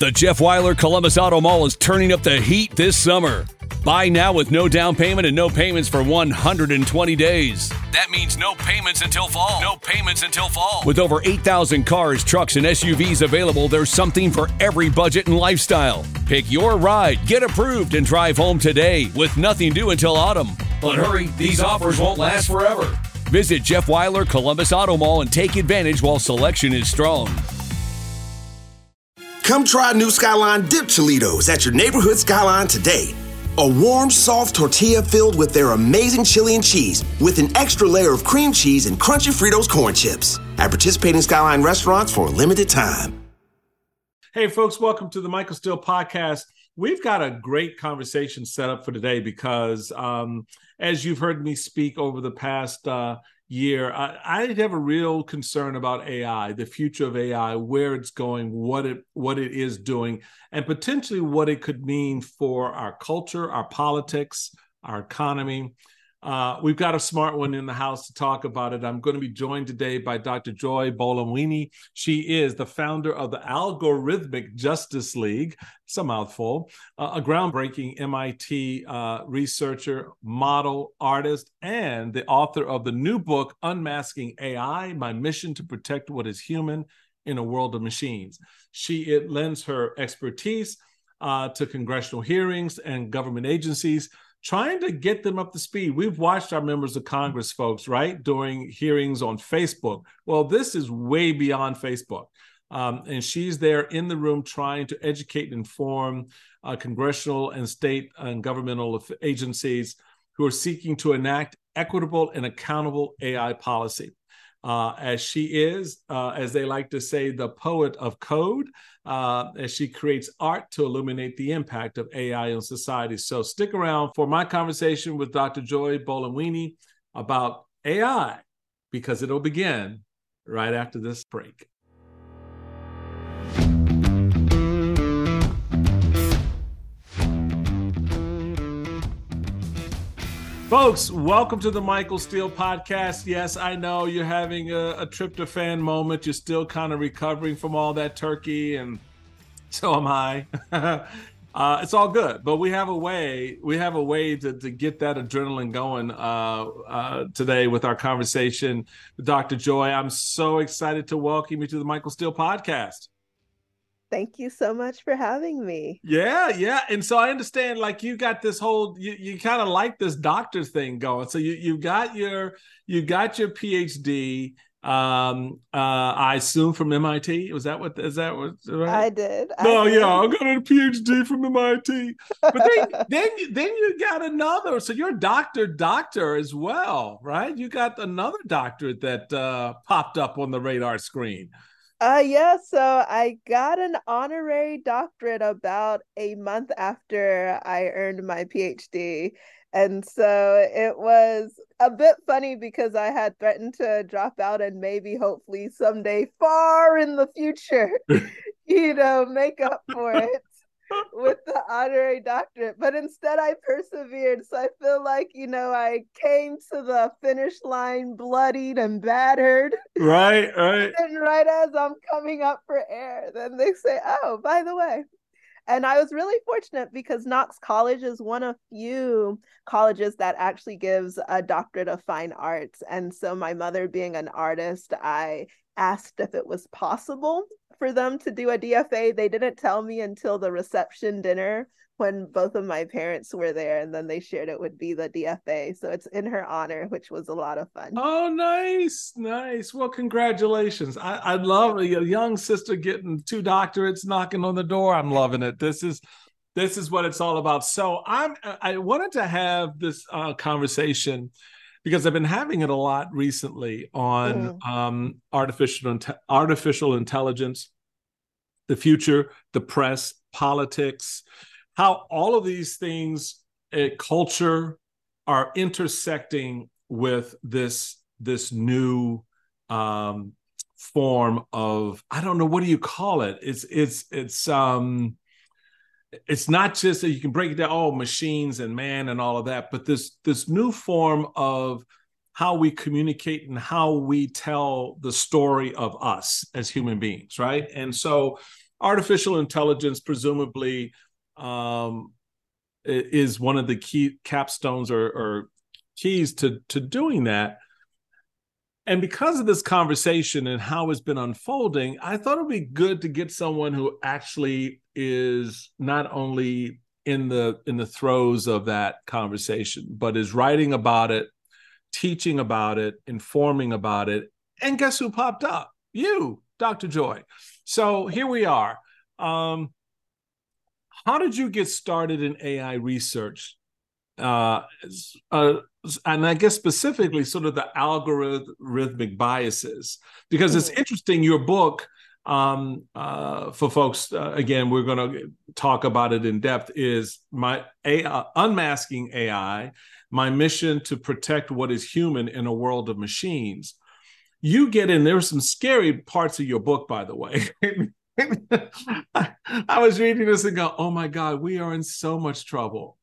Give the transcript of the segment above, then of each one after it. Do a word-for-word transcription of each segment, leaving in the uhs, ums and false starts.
The Jeff Weiler Columbus Auto Mall is turning up the heat this summer. Buy now with no down payment and no payments for one hundred twenty days. That means no payments until fall. No payments until fall. With over eight thousand cars, trucks, and S U Vs available, there's something for every budget and lifestyle. Pick your ride, get approved, and drive home today with nothing due until autumn. But hurry, these offers won't last forever. Visit Jeff Weiler Columbus Auto Mall and take advantage while selection is strong. Come try new Skyline Dip Cholitos at your neighborhood Skyline today. A warm, soft tortilla filled with their amazing chili and cheese with an extra layer of cream cheese and crunchy Fritos corn chips at participating Skyline restaurants for a limited time. Hey, folks, welcome to the Michael Steele Podcast. We've got a great conversation set up for today because um, as you've heard me speak over the past uh, year, I, I have a real concern about A I, the future of A I, where it's going, what it what it is doing, and potentially what it could mean for our culture, our politics, our economy. Uh, we've got a smart one in the house to talk about it. I'm going to be joined today by Doctor Joy Buolamwini. She is the founder of the Algorithmic Justice League. It's a mouthful. Uh, a groundbreaking M I T uh, researcher, model, artist, and the author of the new book, Unmasking A I, My Mission to Protect What is Human in a World of Machines. She it lends her expertise uh, to congressional hearings and government agencies, trying to get them up to speed. We've watched our members of Congress, folks, right, during hearings on Facebook. Well, this is way beyond Facebook. Um, and she's there in the room trying to educate and inform uh, congressional and state and governmental agencies who are seeking to enact equitable and accountable A I policy. Uh, as she is, uh, as they like to say, the poet of code, uh, as she creates art to illuminate the impact of A I on society. So stick around for my conversation with Doctor Joy Buolamwini about A I, because it'll begin right after this break. Folks, welcome to the Michael Steele Podcast. Yes, I know you're having a, a tryptophan moment. You're still kind of recovering from all that turkey, and so am I. uh, it's all good, but we have a way. We have a way to, to get that adrenaline going uh, uh, today with our conversation with Doctor Joy. I'm so excited to welcome you to the Michael Steele Podcast. Thank you so much for having me. Yeah, yeah. And so I understand, like, you got this whole, you, you kind of like this doctor thing going. So you you got your you got your P H D. Um, uh, I assume from M I T. Was that what? Is that what? Right? I did. No, I did. yeah, I got a P H D from M I T. But then then you, then you got another. So you're a doctor, doctor as well, right? You got another doctorate that uh, popped up on the radar screen. Uh, yeah, so I got an honorary doctorate about a month after I earned my P H D. And so it was a bit funny because I had threatened to drop out and maybe hopefully someday far in the future, you know, make up for it with the honorary doctorate. But instead I persevered. So I feel like, you know, I came to the finish line bloodied and battered. Right, right. And right as I'm coming up for air, then they say, oh, by the way. And I was really fortunate because Knox College is one of few colleges that actually gives a doctorate of fine arts. And so my mother being an artist, I asked if it was possible for them to do a D F A. They didn't tell me until the reception dinner when both of my parents were there, and then they shared it would be the D F A. So it's in her honor, which was a lot of fun. Oh, nice, nice. Well, congratulations. I, I love a young sister getting two doctorates knocking on the door. I'm loving it. This is this is what it's all about. So I'm I wanted to have this uh, conversation because I've been having it a lot recently on mm. um, artificial artificial intelligence, the future, the press, politics, how all of these things, uh, culture, are intersecting with this this new um, form of, I don't know, what do you call it? It's it's it's um it's not just that you can break it down, oh, machines and man and all of that, but this this new form of how we communicate and how we tell the story of us as human beings, right? And so artificial intelligence presumably um, is one of the key capstones or, or keys to, to doing that. And because of this conversation and how it's been unfolding, I thought it'd be good to get someone who actually is not only in the in the throes of that conversation, but is writing about it, teaching about it, informing about it. And guess who popped up? You, Doctor Joy. So here we are. Um, how did you get started in A I research? Uh, uh, and I guess specifically sort of the algorithmic biases, because it's interesting, your book, um, uh, for folks, uh, again, we're going to talk about it in depth, is my A I, Unmasking A I, my mission to protect what is human in a world of machines. You get in, there were some scary parts of your book, by the way. I, I was reading this and go, oh my God, we are in so much trouble.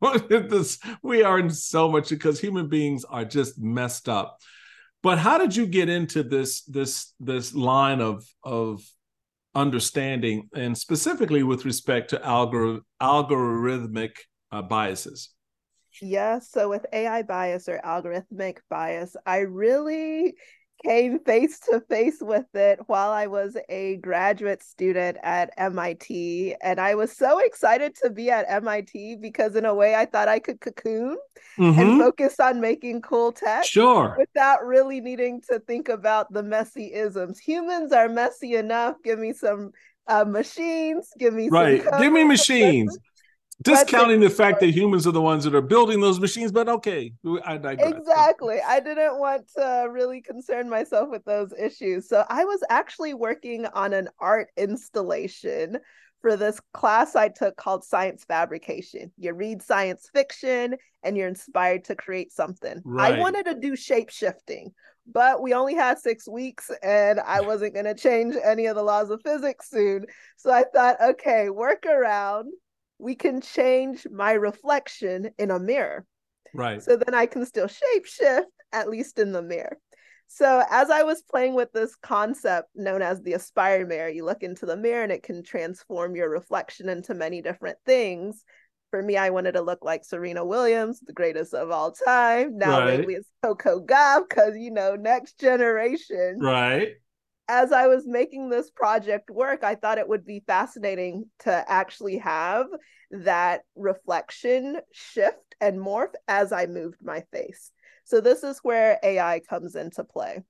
This, we are in so much, because human beings are just messed up. But how did you get into this this this line of of understanding, and specifically with respect to algor- algorithmic uh, biases? Yeah, so with A I bias or algorithmic bias, I really came face to face with it while I was a graduate student at M I T. And I was so excited to be at M I T because in a way I thought I could cocoon mm-hmm. and focus on making cool tech. Sure. Without really needing to think about the messy isms. Humans are messy enough. Give me some uh, machines. Give me right. some Give me machines. Discounting the fact that humans are the ones that are building those machines, but okay, I digress. Exactly. I didn't want to really concern myself with those issues. So I was actually working on an art installation for this class I took called Science Fabrication. You read science fiction and you're inspired to create something. Right. I wanted to do shape shifting, but we only had six weeks and I wasn't going to change any of the laws of physics soon. So I thought, okay, work around. We can change my reflection in a mirror. Right. So then I can still shape shift, at least in the mirror. So as I was playing with this concept known as the Aspire mirror, you look into the mirror and it can transform your reflection into many different things. For me, I wanted to look like Serena Williams, the greatest of all time. Now right. lately it's Coco Gauff, because, you know, next generation. Right. As I was making this project work, I thought it would be fascinating to actually have that reflection shift and morph as I moved my face. So this is where A I comes into play.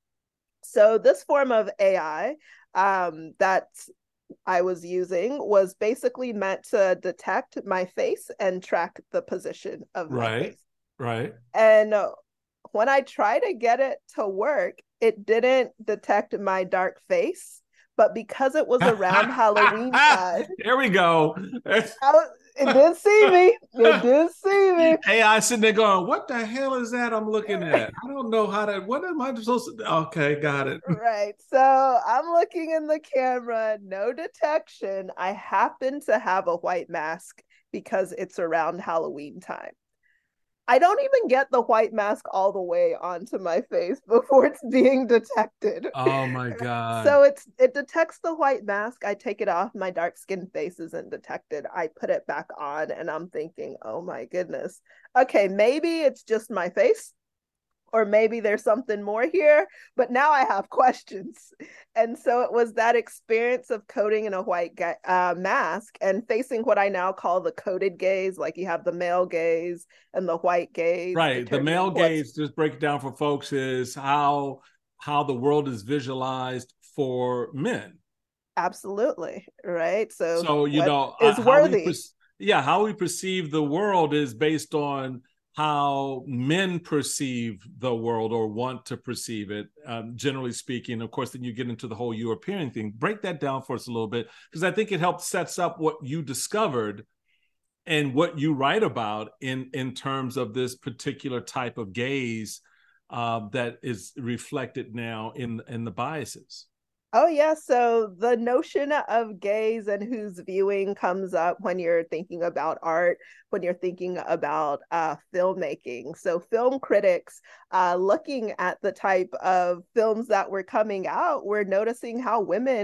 So this form of A I um, that I was using was basically meant to detect my face and track the position of my right. face. Right. And when I tried to get it to work, it didn't detect my dark face, but because it was around Halloween time. There we go. I, it did see me. It did see me. A I sitting there going, what the hell is that I'm looking at? I don't know how to, what am I supposed to, okay, got it. Right. So I'm looking in the camera, no detection. I happen to have a white mask because it's around Halloween time. I don't even get the white mask all the way onto my face before it's being detected. Oh my God. So it's it detects the white mask. I take it off. My dark skinned face isn't detected. I put it back on and I'm thinking, oh my goodness. Okay, maybe it's just my face. Or maybe there's something more here, but now I have questions. And so it was that experience of coding in a white ga- uh, mask and facing what I now call the coded gaze, like you have the male gaze and the white gaze. Right. The male gaze, just break it down for folks, is how how the world is visualized for men. Absolutely. Right. So, so you know, is uh, worthy. Per- yeah, how we perceive the world is based on how men perceive the world or want to perceive it, um, generally speaking. Of course, then you get into the whole European thing. Break that down for us a little bit, because I think it helps sets up what you discovered and what you write about in, in terms of this particular type of gaze uh, that is reflected now in, in the biases. Oh, yeah. So the notion of gaze and who's viewing comes up when you're thinking about art, when you're thinking about uh, filmmaking. So film critics uh, looking at the type of films that were coming out, were noticing how women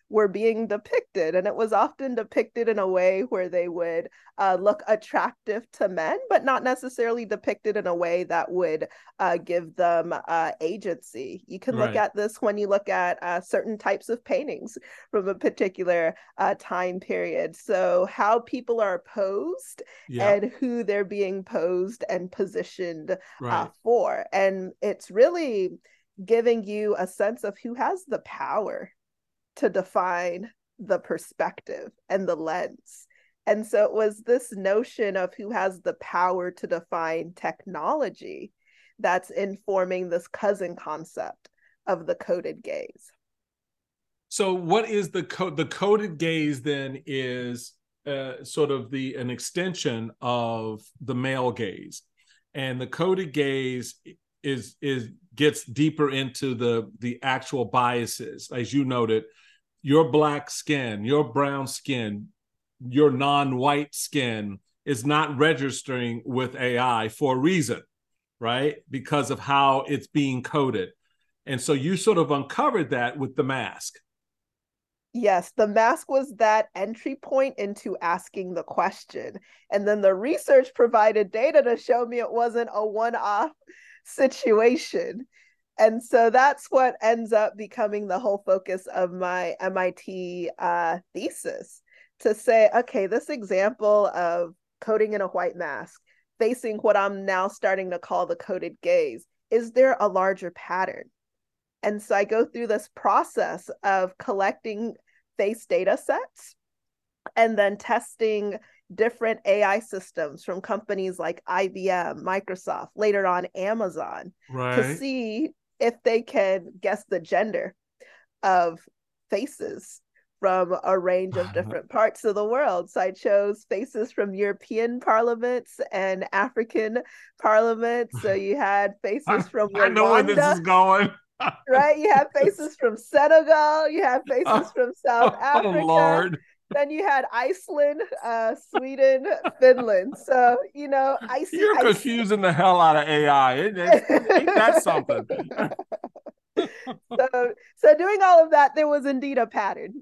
were being depicted. And it was often depicted in a way where they would uh, look attractive to men, but not necessarily depicted in a way that would uh, give them uh, agency. You can look Right. at this when you look at uh, certain types of paintings from a particular uh, time period. So how people are posed Yeah. and who they're being posed and positioned Right. uh, for. And it's really giving you a sense of who has the power to define the perspective and the lens. And so it was this notion of who has the power to define technology that's informing this cousin concept of the coded gaze. So what is the code? The coded gaze then is uh, sort of the an extension of the male gaze, and the coded gaze is is gets deeper into the the actual biases, as you noted. Your black skin, your brown skin, your non-white skin is not registering with A I for a reason, right? Because of how it's being coded. And so you sort of uncovered that with the mask. Yes, the mask was that entry point into asking the question. And then the research provided data to show me it wasn't a one-off situation. And so that's what ends up becoming the whole focus of my M I T uh, thesis, to say, okay, this example of coding in a white mask, facing what I'm now starting to call the coded gaze, is there a larger pattern? And so I go through this process of collecting face data sets and then testing different A I systems from companies like I B M, Microsoft, later on Amazon, right, to see if they can guess the gender of faces from a range of different parts of the world. So I chose faces from European parliaments and African parliaments. So you had faces from Rwanda. I know where this is going. Right? You have faces from Senegal, you have faces oh, from South oh, Africa. Oh, Lord. Then you had Iceland, uh, Sweden, Finland. So, you know, I see. You're I confusing see. the hell out of A I. It, it, ain't that something? so, so doing all of that, there was indeed a pattern.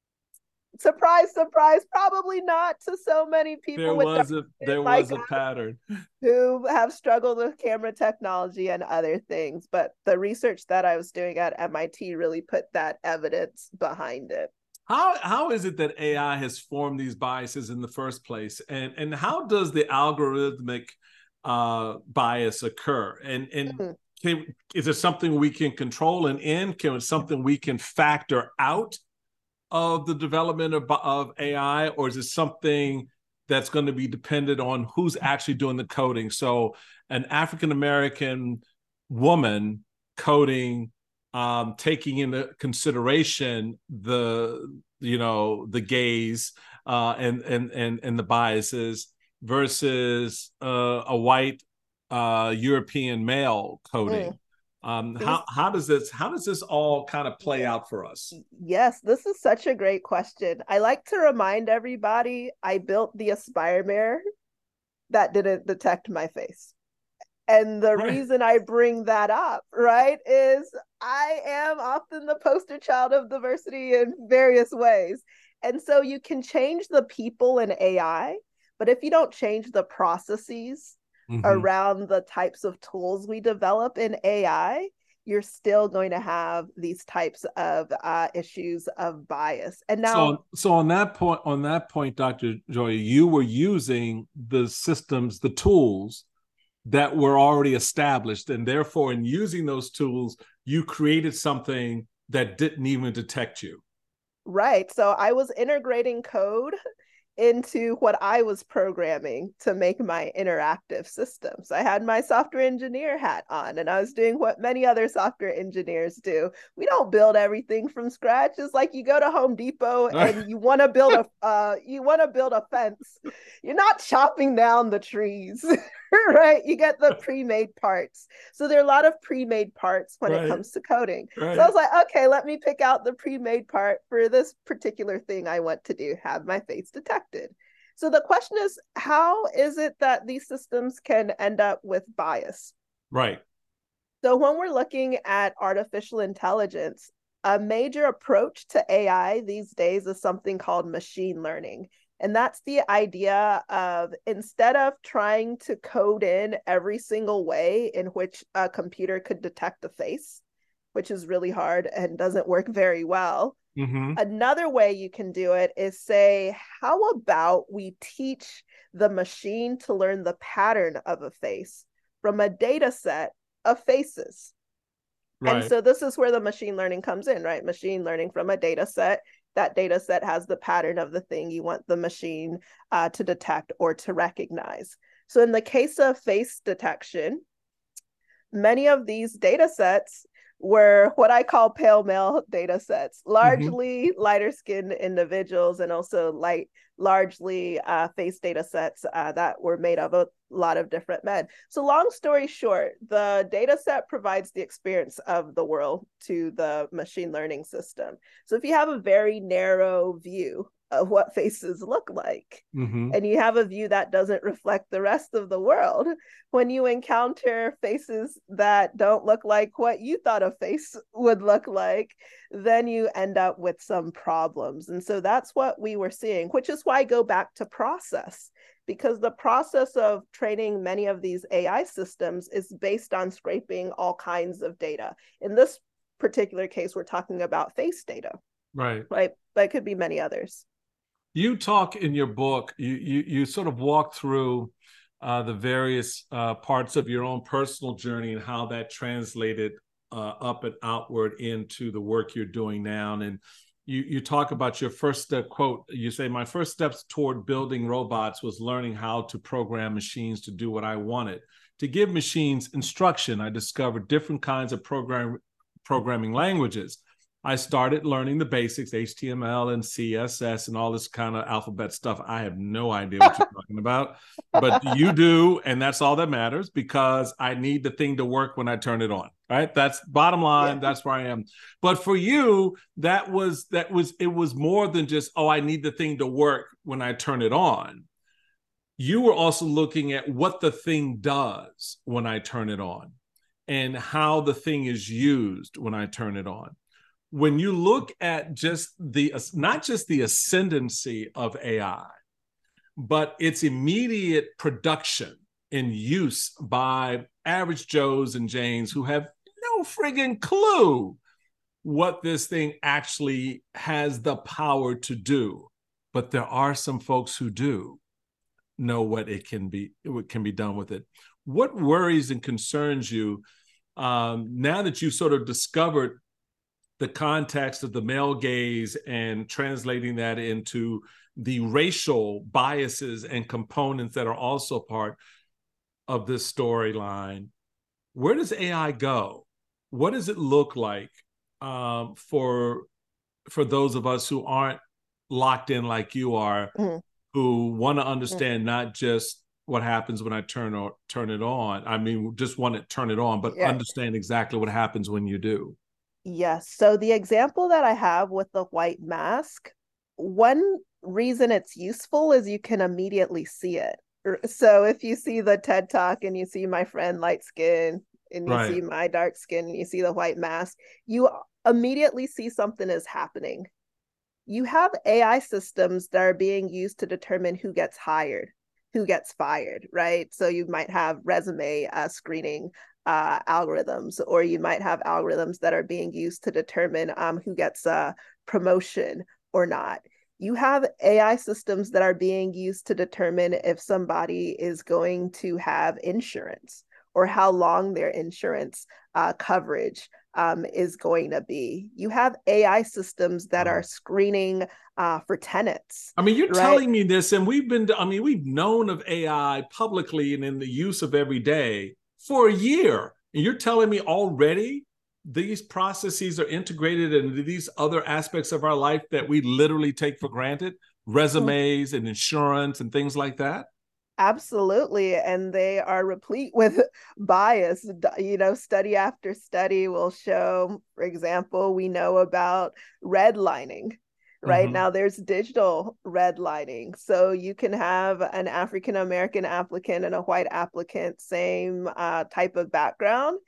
Surprise, surprise, probably not to so many people. There with was a there was a pattern who have struggled with camera technology and other things. But the research that I was doing at M I T really put that evidence behind it. How how is it that A I has formed these biases in the first place, and and how does the algorithmic uh, bias occur? And and mm-hmm. can, is it something we can control and end? Can it something we can factor out of the development of, of A I, or is it something that's going to be dependent on who's actually doing the coding? So an African-American woman coding, um, taking into consideration the, you know, the gaze uh, and, and, and, and the biases versus uh, a white uh, European male coding. Mm. Um, how how does this how does this all kind of play out for us? Yes, this is such a great question. I like to remind everybody I built the Aspire mirror that didn't detect my face. And the right. reason I bring that up, right, is I am often the poster child of diversity in various ways. And so you can change the people in A I, but if you don't change the processes Mm-hmm. around the types of tools we develop in A I, you're still going to have these types of uh, issues of bias. And now, so, so on that point, on that point, Doctor Joy, you were using the systems, the tools that were already established, and therefore, in using those tools, you created something that didn't even detect you. Right. So I was integrating code into what I was programming to make my interactive systems. I had my software engineer hat on, and I was doing what many other software engineers do. We don't build everything from scratch. It's like you go to Home Depot and you want to build a uh, you want to build a fence. You're not chopping down the trees, right? You get the pre-made parts. So there are a lot of pre-made parts when right. it comes to coding. Right. So I was like, okay, let me pick out the pre-made part for this particular thing I want to do, have my face detected. So the question is, how is it that these systems can end up with bias? Right. So when we're looking at artificial intelligence, a major approach to A I these days is something called machine learning. And that's the idea of, instead of trying to code in every single way in which a computer could detect a face, which is really hard and doesn't work very well, mm-hmm. another way you can do it is say, how about we teach the machine to learn the pattern of a face from a data set of faces? Right. And so this is where the machine learning comes in, right? Machine learning from a data set. That data set has the pattern of the thing you want the machine uh, to detect or to recognize. So in the case of face detection, many of these data sets were what I call pale male data sets, largely mm-hmm. lighter skinned individuals, and also light, largely uh, face data sets uh, that were made of a lot of different men. So long story short, the data set provides the experience of the world to the machine learning system. So if you have a very narrow view of what faces look like, mm-hmm. and you have a view that doesn't reflect the rest of the world, when you encounter faces that don't look like what you thought a face would look like, then you end up with some problems. And so that's what we were seeing, which is why I go back to process, because the process of training many of these A I systems is based on scraping all kinds of data. In this particular case, we're talking about face data. Right. Right. But it could be many others. You talk in your book, you you, you sort of walk through uh, the various uh, parts of your own personal journey and how that translated uh, up and outward into the work you're doing now. And you, you talk about your first step, quote, you say, my first steps toward building robots was learning how to program machines to do what I wanted. To give machines instruction, I discovered different kinds of program, programming languages. I started learning the basics, H T M L and C S S and all this kind of alphabet stuff. I have no idea what you're talking about, but you do, and that's all that matters, because I need the thing to work when I turn it on, right? That's bottom line. Yeah. That's where I am. But for you, that was, that was, it was more than just, oh, I need the thing to work when I turn it on. You were also looking at what the thing does when I turn it on and how the thing is used when I turn it on. When you look at just the, not just the ascendancy of A I, but its immediate production and use by average Joes and Janes who have no friggin' clue what this thing actually has the power to do. But there are some folks who do know what it can be, what can be done with it. What worries and concerns you um, now that you've sort of discovered the context of the male gaze and translating that into the racial biases and components that are also part of this storyline? Where does A I go? What does it look like um, for, for those of us who aren't locked in like you are, mm-hmm. who want to understand mm-hmm. not just what happens when I turn or turn it on. I mean, just want to turn it on, but yeah. understand exactly what happens when you do. Yes. So the example that I have with the white mask, one reason it's useful is you can immediately see it. So if you see the TED Talk and you see my friend light skin and you right. see my dark skin and you see the white mask, you immediately see something is happening. You have A I systems that are being used to determine who gets hired, who gets fired, right? So you might have resume uh, screening Uh, algorithms, or you might have algorithms that are being used to determine um, who gets a promotion or not. You have A I systems that are being used to determine if somebody is going to have insurance or how long their insurance uh, coverage um, is going to be. You have A I systems that are screening uh, for tenants. I mean, you're right? telling me this, and we've been, I mean, we've known of A I publicly and in the use of every day for a year. And you're telling me already these processes are integrated into these other aspects of our life that we literally take for granted, resumes and insurance and things like that? Absolutely. And they are replete with bias. You know, study after study will show, for example, we know about redlining. Right mm-hmm. now, there's digital redlining. So you can have an African-American applicant and a white applicant, same uh, type of background,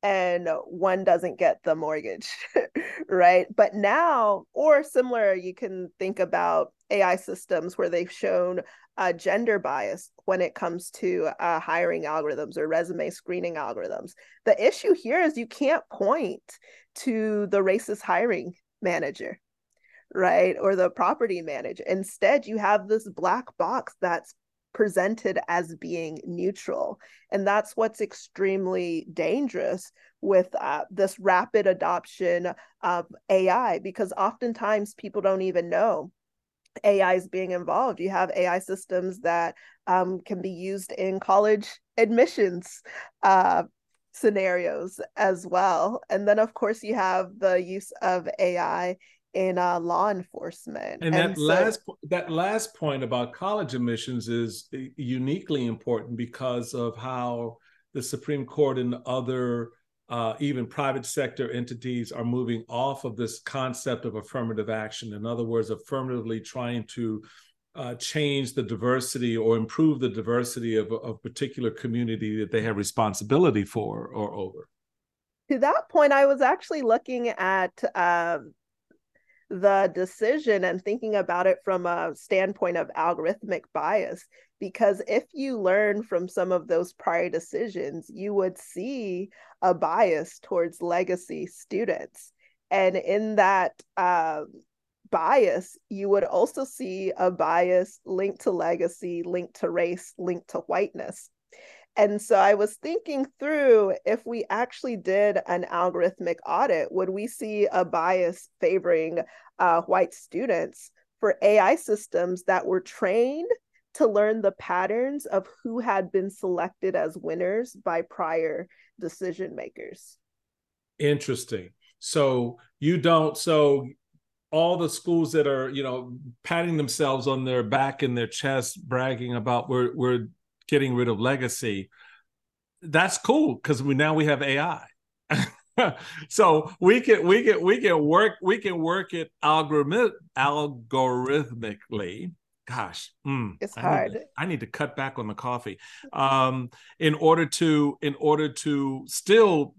and one doesn't get the mortgage, right? But now, or similar, you can think about A I systems where they've shown uh, gender bias when it comes to uh, hiring algorithms or resume screening algorithms. The issue here is you can't point to the racist hiring manager, right? Or the property manager. Instead, you have this black box that's presented as being neutral. And that's what's extremely dangerous with uh, this rapid adoption of A I, because oftentimes people don't even know A I is being involved. You have A I systems that um, can be used in college admissions uh, scenarios as well. And then, of course, you have the use of A I in uh, law enforcement. And, and that so, last that last point about college admissions is uniquely important because of how the Supreme Court and other uh, even private sector entities are moving off of this concept of affirmative action. In other words, affirmatively trying to uh, change the diversity or improve the diversity of a particular community that they have responsibility for or over. To that point, I was actually looking at um, the decision and thinking about it from a standpoint of algorithmic bias, because if you learn from some of those prior decisions, you would see a bias towards legacy students. And in that uh, bias, you would also see a bias linked to legacy, linked to race, linked to whiteness. And so I was thinking through, if we actually did an algorithmic audit, would we see a bias favoring uh, white students for A I systems that were trained to learn the patterns of who had been selected as winners by prior decision makers? Interesting. So you don't, so all the schools that are, you know, patting themselves on their back and their chest, bragging about we're, we're getting rid of legacy, that's cool because we now we have A I. So we can we can we can work we can work it algorithm algorithmically. Gosh, mm, it's I hard. Need to, I need to cut back on the coffee um, in order to in order to still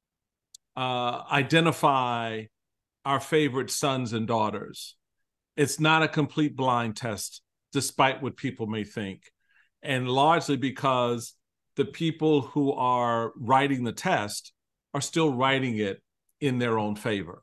uh, identify our favorite sons and daughters. It's not a complete blind test, despite what people may think. And largely because the people who are writing the test are still writing it in their own favor.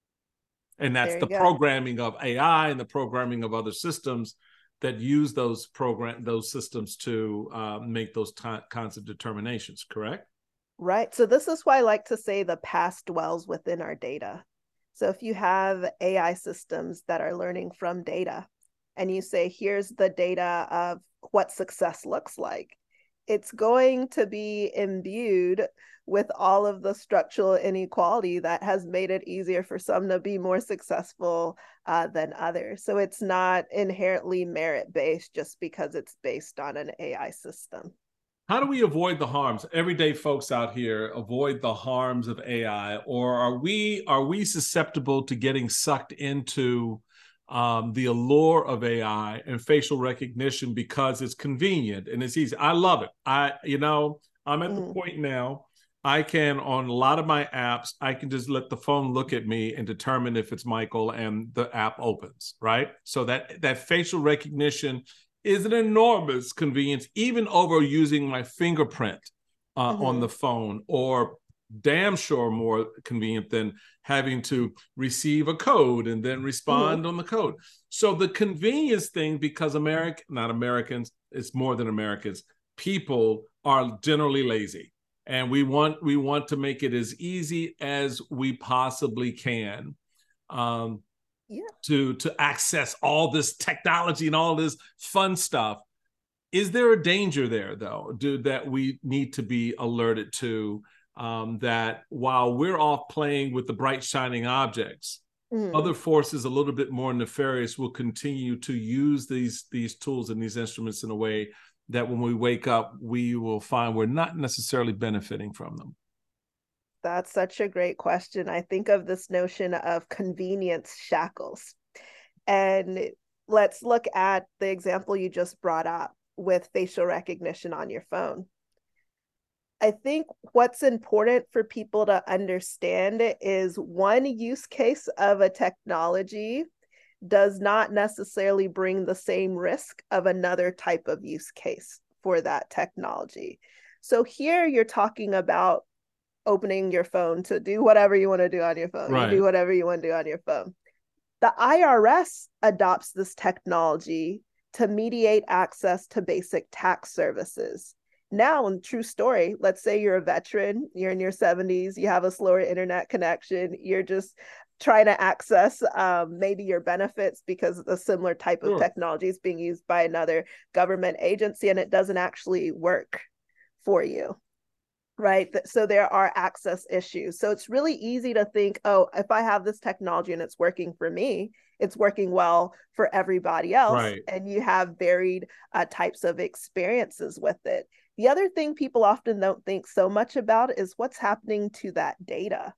And that's the go. programming of A I and the programming of other systems that use those program those systems to uh, make those t- kinds of determinations, correct? Right. So this is why I like to say the past dwells within our data. So if you have A I systems that are learning from data, and you say, here's the data of what success looks like, it's going to be imbued with all of the structural inequality that has made it easier for some to be more successful uh, than others. So it's not inherently merit-based just because it's based on an A I system. How do we avoid the harms? Everyday folks out here avoid the harms of A I, or are we are we susceptible to getting sucked into Um, the allure of A I and facial recognition because it's convenient and it's easy? I love it. I, you know, I'm at mm. the point now, I can, on a lot of my apps, I can just let the phone look at me and determine if it's Michael and the app opens, right? So that, that facial recognition is an enormous convenience, even over using my fingerprint uh, mm-hmm. on the phone, or damn sure more convenient than having to receive a code and then respond mm-hmm. on the code. So the convenience thing, because American, not Americans, it's more than Americans, people are generally lazy. And we want we want to make it as easy as we possibly can um, yeah. to, to access all this technology and all this fun stuff. Is there a danger there, though, do, that we need to be alerted to? Um, that while we're off playing with the bright shining objects, mm-hmm. other forces a little bit more nefarious will continue to use these these tools and these instruments in a way that when we wake up, we will find we're not necessarily benefiting from them. That's such a great question. I think of this notion of convenience shackles. And let's look at the example you just brought up with facial recognition on your phone. I think what's important for people to understand is one use case of a technology does not necessarily bring the same risk of another type of use case for that technology. So here you're talking about opening your phone to do whatever you want to do on your phone. Right. You do whatever you want to do on your phone. The I R S adopts this technology to mediate access to basic tax services. Now, in true story, let's say you're a veteran, you're in your seventies, you have a slower internet connection, you're just trying to access um, maybe your benefits because a similar type of sure. technology is being used by another government agency and it doesn't actually work for you, right? So there are access issues. So it's really easy to think, oh, if I have this technology and it's working for me, it's working well for everybody else. Right. And you have varied uh, types of experiences with it. The other thing people often don't think so much about is what's happening to that data.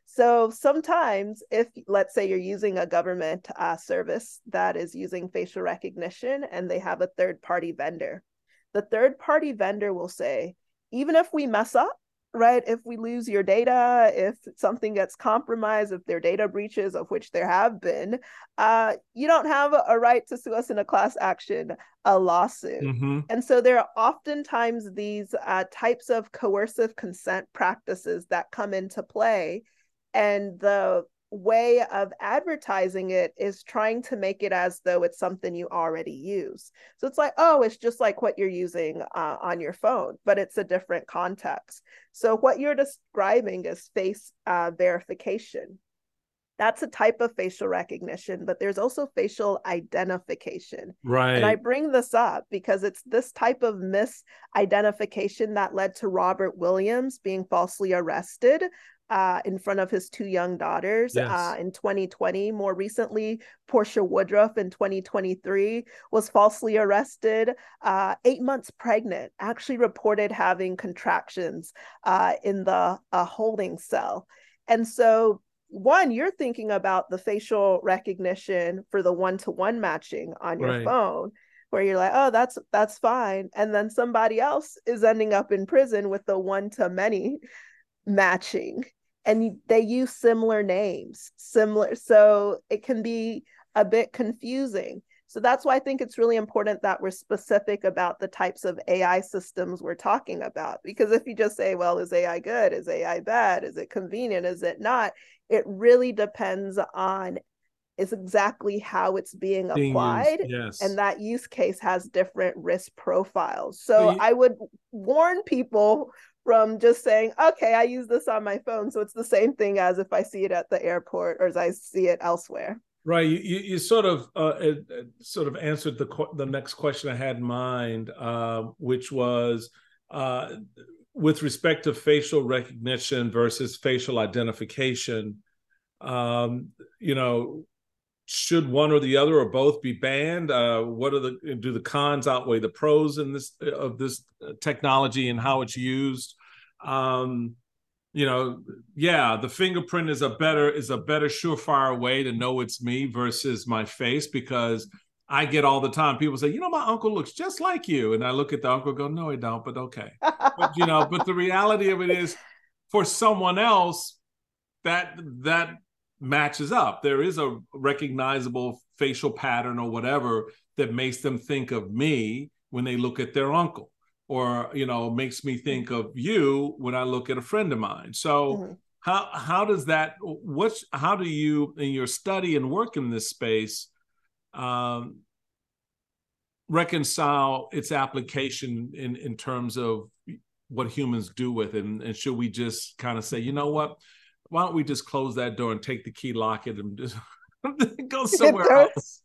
So sometimes if, let's say you're using a government uh, service that is using facial recognition and they have a third-party vendor, the third-party vendor will say, even if we mess up, right, if we lose your data, if something gets compromised, if there are data breaches, of which there have been, uh, you don't have a right to sue us in a class action, a lawsuit. Mm-hmm. And so there are oftentimes these uh, types of coercive consent practices that come into play. And the way of advertising it is trying to make it as though it's something you already use. So it's like, oh, it's just like what you're using uh, on your phone, but it's a different context. So what you're describing is face uh, verification. That's a type of facial recognition, but there's also facial identification. Right. And I bring this up because it's this type of misidentification that led to Robert Williams being falsely arrested Uh, in front of his two young daughters yes. uh, in twenty twenty. More recently, Portia Woodruff in twenty twenty-three was falsely arrested, uh, eight months pregnant, actually reported having contractions uh, in the uh, holding cell. And so, one, you're thinking about the facial recognition for the one-to-one matching on your right. phone, where you're like, oh, that's that's fine. And then somebody else is ending up in prison with the one-to-many matching. And they use similar names, similar. So it can be a bit confusing. So that's why I think it's really important that we're specific about the types of A I systems we're talking about. Because if you just say, well, is A I good? Is A I bad? Is it convenient? Is it not? It really depends on is exactly how it's being, being applied. Yes. And that use case has different risk profiles. So, so you- I would warn people from just saying, okay, I use this on my phone, so it's the same thing as if I see it at the airport or as I see it elsewhere. Right. You you, you sort of uh, it, it sort of answered the the next question I had in mind, uh, which was uh, with respect to facial recognition versus facial identification. Um, you know, should one or the other or both be banned? Uh, what are the do the cons outweigh the pros in this of this technology and how it's used? Um, you know, yeah, the fingerprint is a better is a better surefire way to know it's me versus my face, because I get all the time people say, you know, my uncle looks just like you, and I look at the uncle and go, no, I don't, but okay. But you know, but the reality of it is, for someone else, that that matches up. There is a recognizable facial pattern or whatever that makes them think of me when they look at their uncle, or, you know, makes me think of you when I look at a friend of mine. So mm-hmm. how how does that, what's, how do you, in your study and work in this space, um, reconcile its application in, in terms of what humans do with it? And, and should we just kind of say, you know what, why don't we just close that door and take the key, lock it, and just go somewhere else?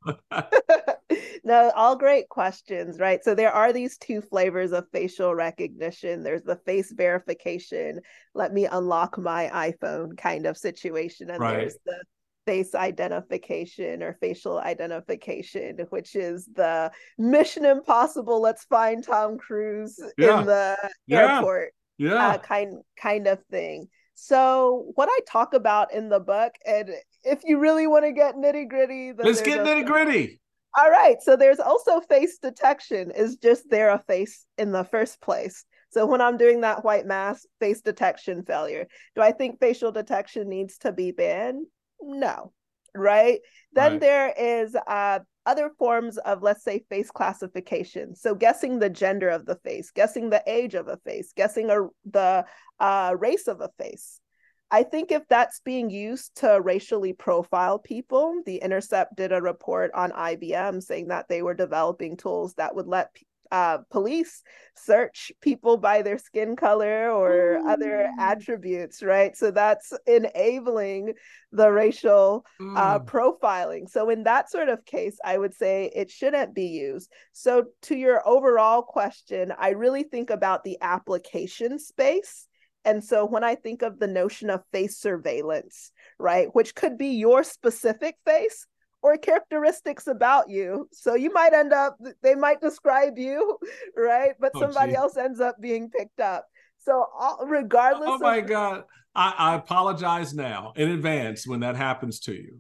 No, all great questions, right? So there are these two flavors of facial recognition. There's the face verification, let me unlock my iPhone kind of situation. And right. there's the face identification or facial identification, which is the Mission Impossible, let's find Tom Cruise yeah. in the yeah. airport yeah. Uh, kind, kind of thing. So what I talk about in the book, and if you really want to get nitty gritty, let's get nitty gritty. All right. So there's also face detection. Is just there a face in the first place? So when I'm doing that white mask, face detection failure. Do I think facial detection needs to be banned? No. Right? Then Right. there is uh, other forms of, let's say, face classification. So guessing the gender of the face, guessing the age of a face, guessing a, the uh, race of a face. I think if that's being used to racially profile people, The Intercept did a report on I B M saying that they were developing tools that would let uh, police search people by their skin color or mm. other attributes, right? So that's enabling the racial mm. uh, profiling. So in that sort of case, I would say it shouldn't be used. So to your overall question, I really think about the application space. And so when I think of the notion of face surveillance, right, which could be your specific face or characteristics about you. So you might end up, they might describe you, right? But oh, somebody geez. else ends up being picked up. So regardless Oh my of- God. I, I apologize now in advance when that happens to you.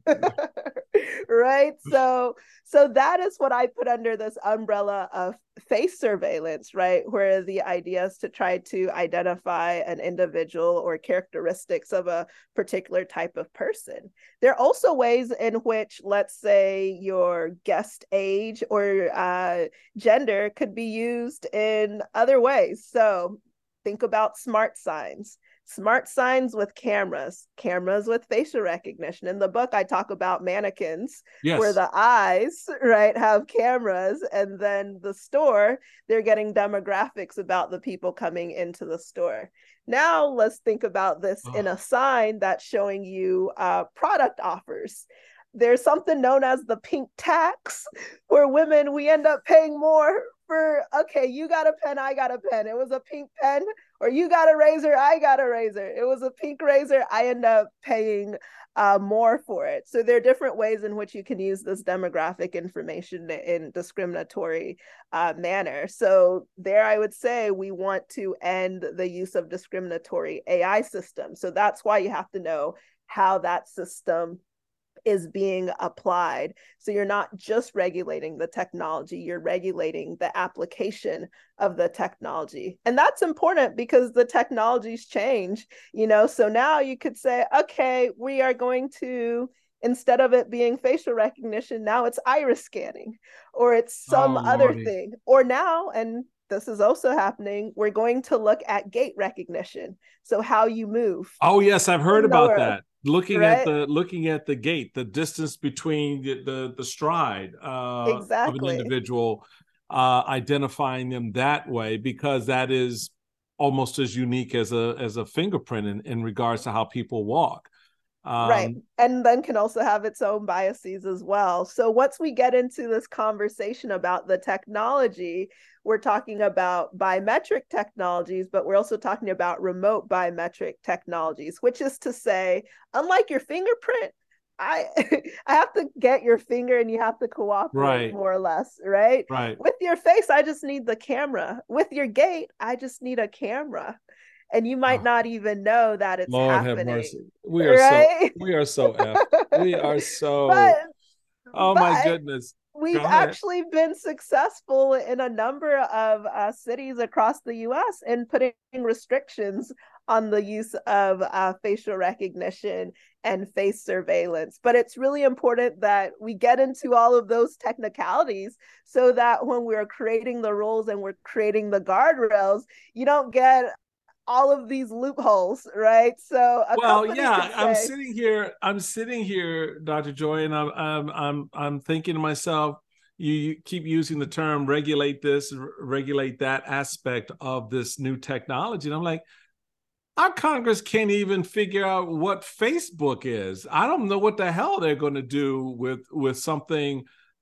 Right. So, so that is what I put under this umbrella of face surveillance, right? Where the idea is to try to identify an individual or characteristics of a particular type of person. There are also ways in which, let's say, your guest age or uh, gender could be used in other ways. So think about smart signs. Smart signs with cameras, cameras with facial recognition. In the book, I talk about mannequins yes. where the eyes, right, have cameras, and then the store, they're getting demographics about the people coming into the store. Now, let's think about this oh. in a sign that's showing you uh, product offers. There's something known as the pink tax, where women, we end up paying more for, okay, you got a pen, I got a pen. It was a pink pen, or you got a razor, I got a razor. It was a pink razor, I end up paying uh, more for it. So there are different ways in which you can use this demographic information in discriminatory uh, manner. So there I would say we want to end the use of discriminatory A I systems. So that's why you have to know how that system is being applied. So you're not just regulating the technology, you're regulating the application of the technology. And that's important because the technologies change, you know, so now you could say, okay, we are going to, instead of it being facial recognition, now it's iris scanning, or it's some oh, other Lordy. thing. Or now, and this is also happening, we're going to look at gait recognition. So how you move. Oh, yes, I've heard about that. Looking right? at the looking at the gait, the distance between the the, the stride uh, exactly. of an individual, uh, identifying them that way, because that is almost as unique as a as a fingerprint in, in regards to how people walk. Um, right. And then can also have its own biases as well. So once we get into this conversation about the technology, we're talking about biometric technologies, but we're also talking about remote biometric technologies, which is to say, unlike your fingerprint, I I have to get your finger and you have to cooperate right. more or less, right? Right. With your face, I just need the camera. With your gait, I just need a camera. And you might not even know that it's Lord happening. Have mercy. We are right? so we are so effed. We are so but, oh but my goodness. We've actually been successful in a number of uh, cities across the U S in putting restrictions on the use of uh, facial recognition and face surveillance. But it's really important that we get into all of those technicalities so that when we're creating the rules and we're creating the guardrails, you don't get all of these loopholes, right? So well, yeah, say, I'm sitting here, I'm sitting here, Doctor Joy, and I'm I'm I'm I'm thinking to myself, you, you keep using the term regulate this, regulate that aspect of this new technology. And I'm like, our Congress can't even figure out what Facebook is. I don't know what the hell they're going to do with with something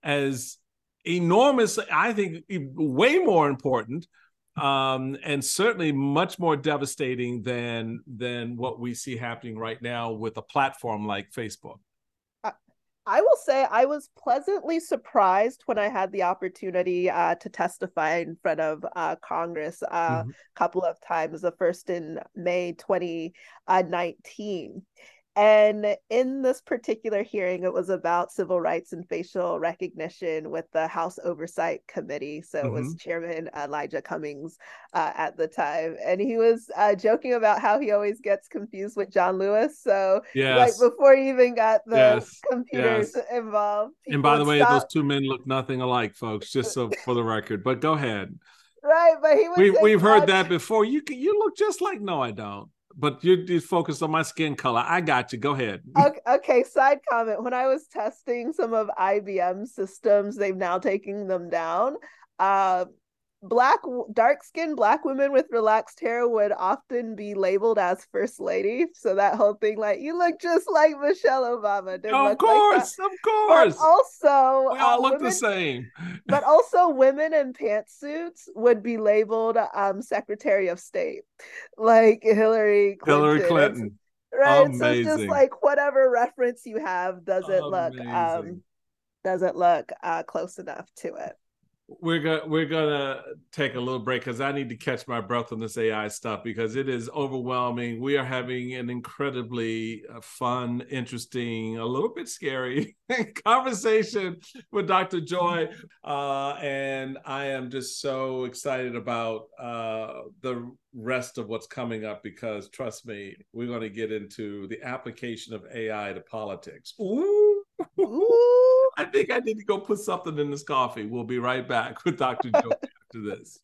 as enormous, I think way more important, um, and certainly much more devastating than than what we see happening right now with a platform like Facebook. I will say I was pleasantly surprised when I had the opportunity uh, to testify in front of uh, Congress a uh, mm-hmm. couple of times, the first in May twenty nineteen. And in this particular hearing, it was about civil rights and facial recognition with the House Oversight Committee. So mm-hmm. it was Chairman Elijah Cummings uh, at the time. And he was uh, joking about how he always gets confused with John Lewis. So yes. right before he even got the yes. computers yes. involved. And by the way, stop. those two men look nothing alike, folks, just so for the record. But go ahead. Right, but he was we, We've heard that before. You can, you look just like, no, I don't. But you you focus on my skin color. I got you. Go ahead. Okay, okay, side comment. When I was testing some of I B M systems, they've now taken them down. Uh, black, dark-skinned black women with relaxed hair would often be labeled as first lady. So that whole thing, like, you look just like Michelle Obama. Didn't of look course, like of course. But also, we all uh, look women, the same. But also, women in pantsuits would be labeled um, Secretary of State, like Hillary Clinton. Hillary Clinton. It's, right. Amazing. So it's just like whatever reference you have doesn't look um, doesn't look uh, close enough to it. We're gonna we're gonna take a little break because I need to catch my breath on this A I stuff because it is overwhelming. We are having an incredibly fun, interesting, a little bit scary conversation with Doctor Joy, uh, and I am just so excited about uh, the rest of what's coming up because trust me, we're going to get into the application of A I to politics. Ooh. Ooh. I think I need to go put something in this coffee. We'll be right back with Doctor Joy after this.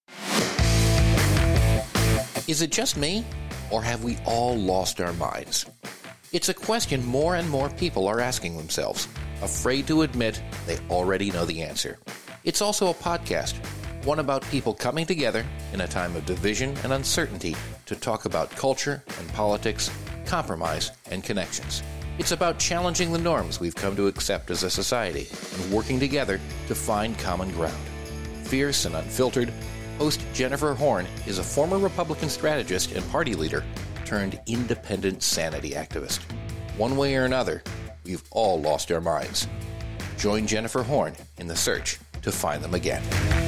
Is it just me, or have we all lost our minds? It's a question more and more people are asking themselves, afraid to admit they already know the answer. It's also a podcast, one about people coming together in a time of division and uncertainty to talk about culture and politics, compromise and connections. It's about challenging the norms we've come to accept as a society and working together to find common ground. Fierce and unfiltered, host Jennifer Horn is a former Republican strategist and party leader turned independent sanity activist. One way or another, we've all lost our minds. Join Jennifer Horn in the search to find them again.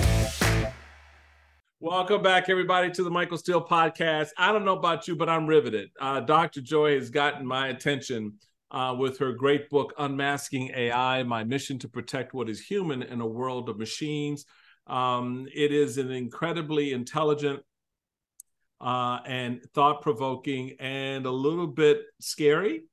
Welcome back, everybody, to the Michael Steele Podcast. I don't know about you, but I'm riveted. Uh, Doctor Joy has gotten my attention Uh, with her great book, Unmasking A I, My Mission to Protect What is Human in a World of Machines. Um, it is an incredibly intelligent uh, and thought-provoking and a little bit scary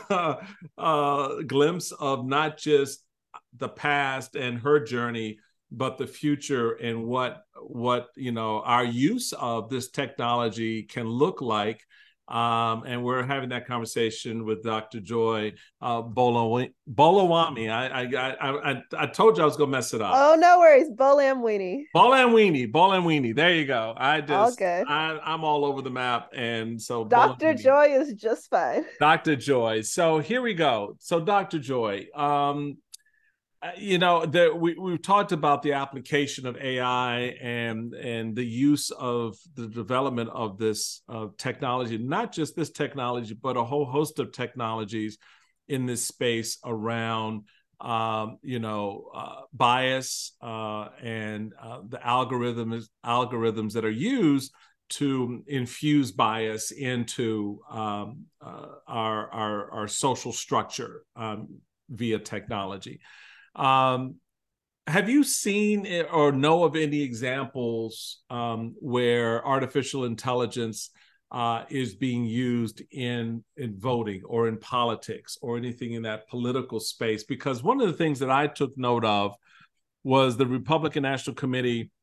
uh, glimpse of not just the past and her journey, but the future and what, what you know, our use of this technology can look like. Um, and we're having that conversation with Doctor Joy uh, Bolawami. I, I I I I told you I was gonna mess it up. Oh, no worries, Bolamwini. Bolamwini, Bolamwini. There you go. I just all good. I, I'm all over the map, and so Doctor Joy is just fine. Doctor Joy. So here we go. So Doctor Joy. Um, You know, the, we, we've talked about the application of A I and and the use of the development of this uh, technology, not just this technology, but a whole host of technologies in this space around, um, you know, uh, bias uh, and uh, the algorithms algorithms that are used to infuse bias into um, uh, our, our, our social structure um, via technology. Um, have you seen or know of any examples um, where artificial intelligence uh, is being used in, in voting or in politics or anything in that political space? Because one of the things that I took note of was the Republican National Committee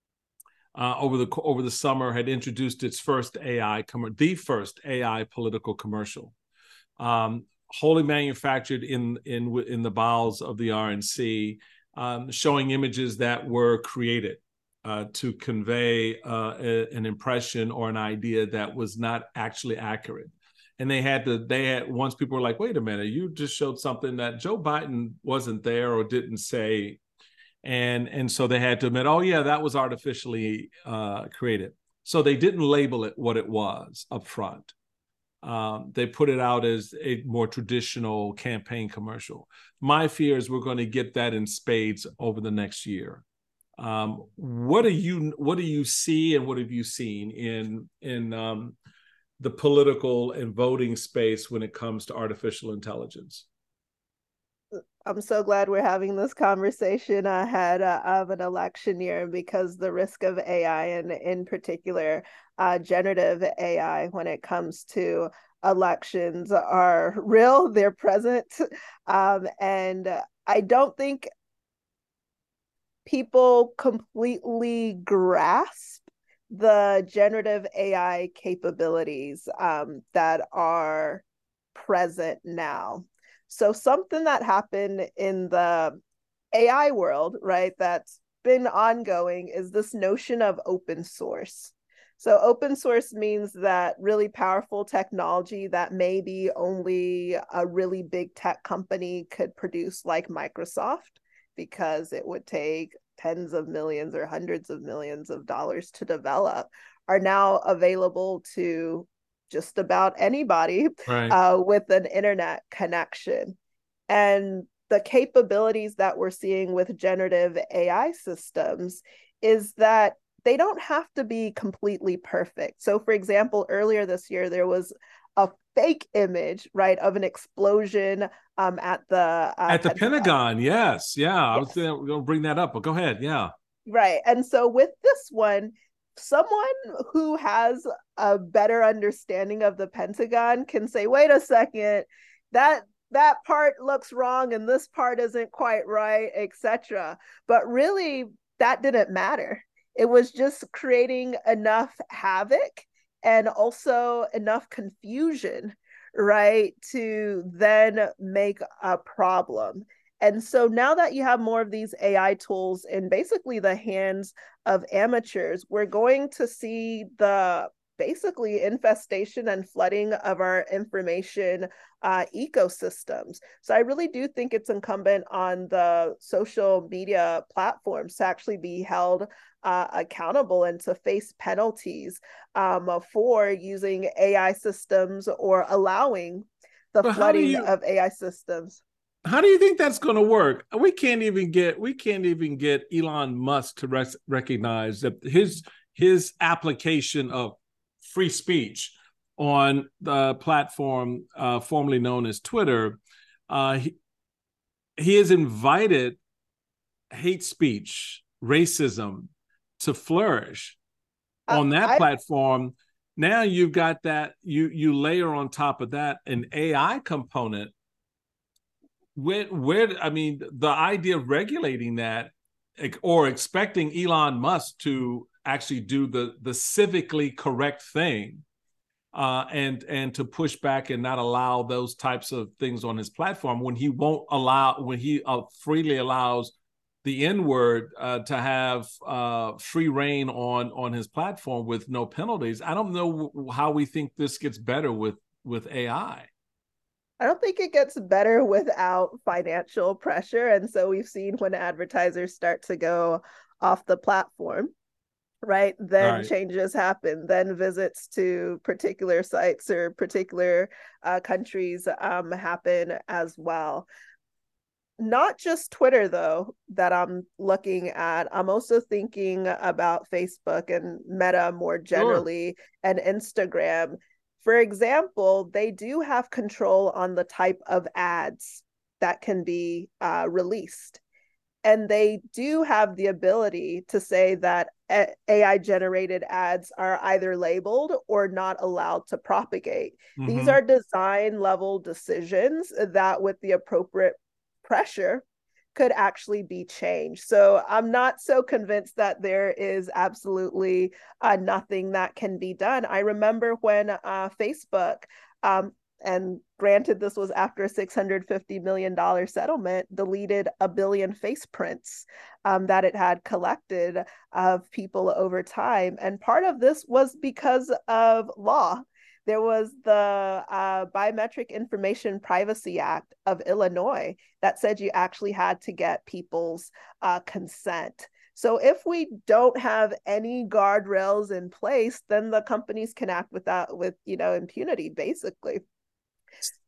uh, over the over the summer had introduced its first A I, the first A I political commercial. Um, wholly manufactured in in in the bowels of the R N C, um, showing images that were created uh, to convey uh, a, an impression or an idea that was not actually accurate. And they had to, they had, once people were like, wait a minute, you just showed something that Joe Biden wasn't there or didn't say. And, and so they had to admit, oh yeah, that was artificially uh, created. So they didn't label it what it was up front. Um, they put it out as a more traditional campaign commercial. My fear is we're going to get that in spades over the next year. Um, what do you what do you see and what have you seen in in um, the political and voting space when it comes to artificial intelligence? I'm so glad we're having this conversation ahead uh, of an election year, because the risk of A I, and in particular uh, generative A I, when it comes to elections, are real, they're present. Um, and I don't think people completely grasp the generative A I capabilities um, that are present now. So something that happened in the A I world, right, that's been ongoing is this notion of open source. So open source means that really powerful technology that maybe only a really big tech company could produce, like Microsoft, because it would take tens of millions or hundreds of millions of dollars to develop, are now available to just about anybody Right. uh, with an internet connection. And the capabilities that we're seeing with generative A I systems is that they don't have to be completely perfect. So for example, earlier this year, there was a fake image, right, of an explosion um, at the uh, At the Pentagon. Pentagon. Yes. Yeah. Yes. I was going to bring that up, but go ahead. Yeah. Right. And so with this one, someone who has a better understanding of the Pentagon can say, wait a second, that that part looks wrong and this part isn't quite right, et cetera. But really, that didn't matter. It was just creating enough havoc and also enough confusion, right, to then make a problem. And so now that you have more of these A I tools in basically the hands of amateurs, we're going to see the basically infestation and flooding of our information uh, ecosystems. So I really do think it's incumbent on the social media platforms to actually be held uh, accountable and to face penalties um, for using A I systems or allowing the but flooding you... of A I systems. How do you think that's going to work? We can't even get we can't even get Elon Musk to res- recognize that his his application of free speech on the platform uh, formerly known as Twitter, uh, he, he has invited hate speech, racism to flourish on that I, platform. Now you've got that, you you layer on top of that an A I component. Where, where, I mean, the idea of regulating that or expecting Elon Musk to actually do the the civically correct thing uh, and and to push back and not allow those types of things on his platform when he won't allow, when he uh, freely allows the N-word uh, to have uh, free reign on on his platform with no penalties. I don't know how we think this gets better with with A I. I don't think it gets better without financial pressure. And so we've seen when advertisers start to go off the platform, right, then right. changes happen. Then visits to particular sites or particular uh, countries um, happen as well. Not just Twitter, though, that I'm looking at. I'm also thinking about Facebook and Meta more generally, sure. and Instagram. For example, they do have control on the type of ads that can be uh, released. And they do have the ability to say that A I-generated ads are either labeled or not allowed to propagate. Mm-hmm. These are design-level decisions that, with the appropriate pressure, could actually be changed. So I'm not so convinced that there is absolutely uh, nothing that can be done. I remember when uh, Facebook, um, and granted this was after a six hundred fifty million dollars settlement, deleted a billion face prints um, that it had collected of people over time. And part of this was because of law. There was the uh, Biometric Information Privacy Act of Illinois that said you actually had to get people's uh, consent. So if we don't have any guardrails in place, then the companies can act without, with, you know, impunity, basically.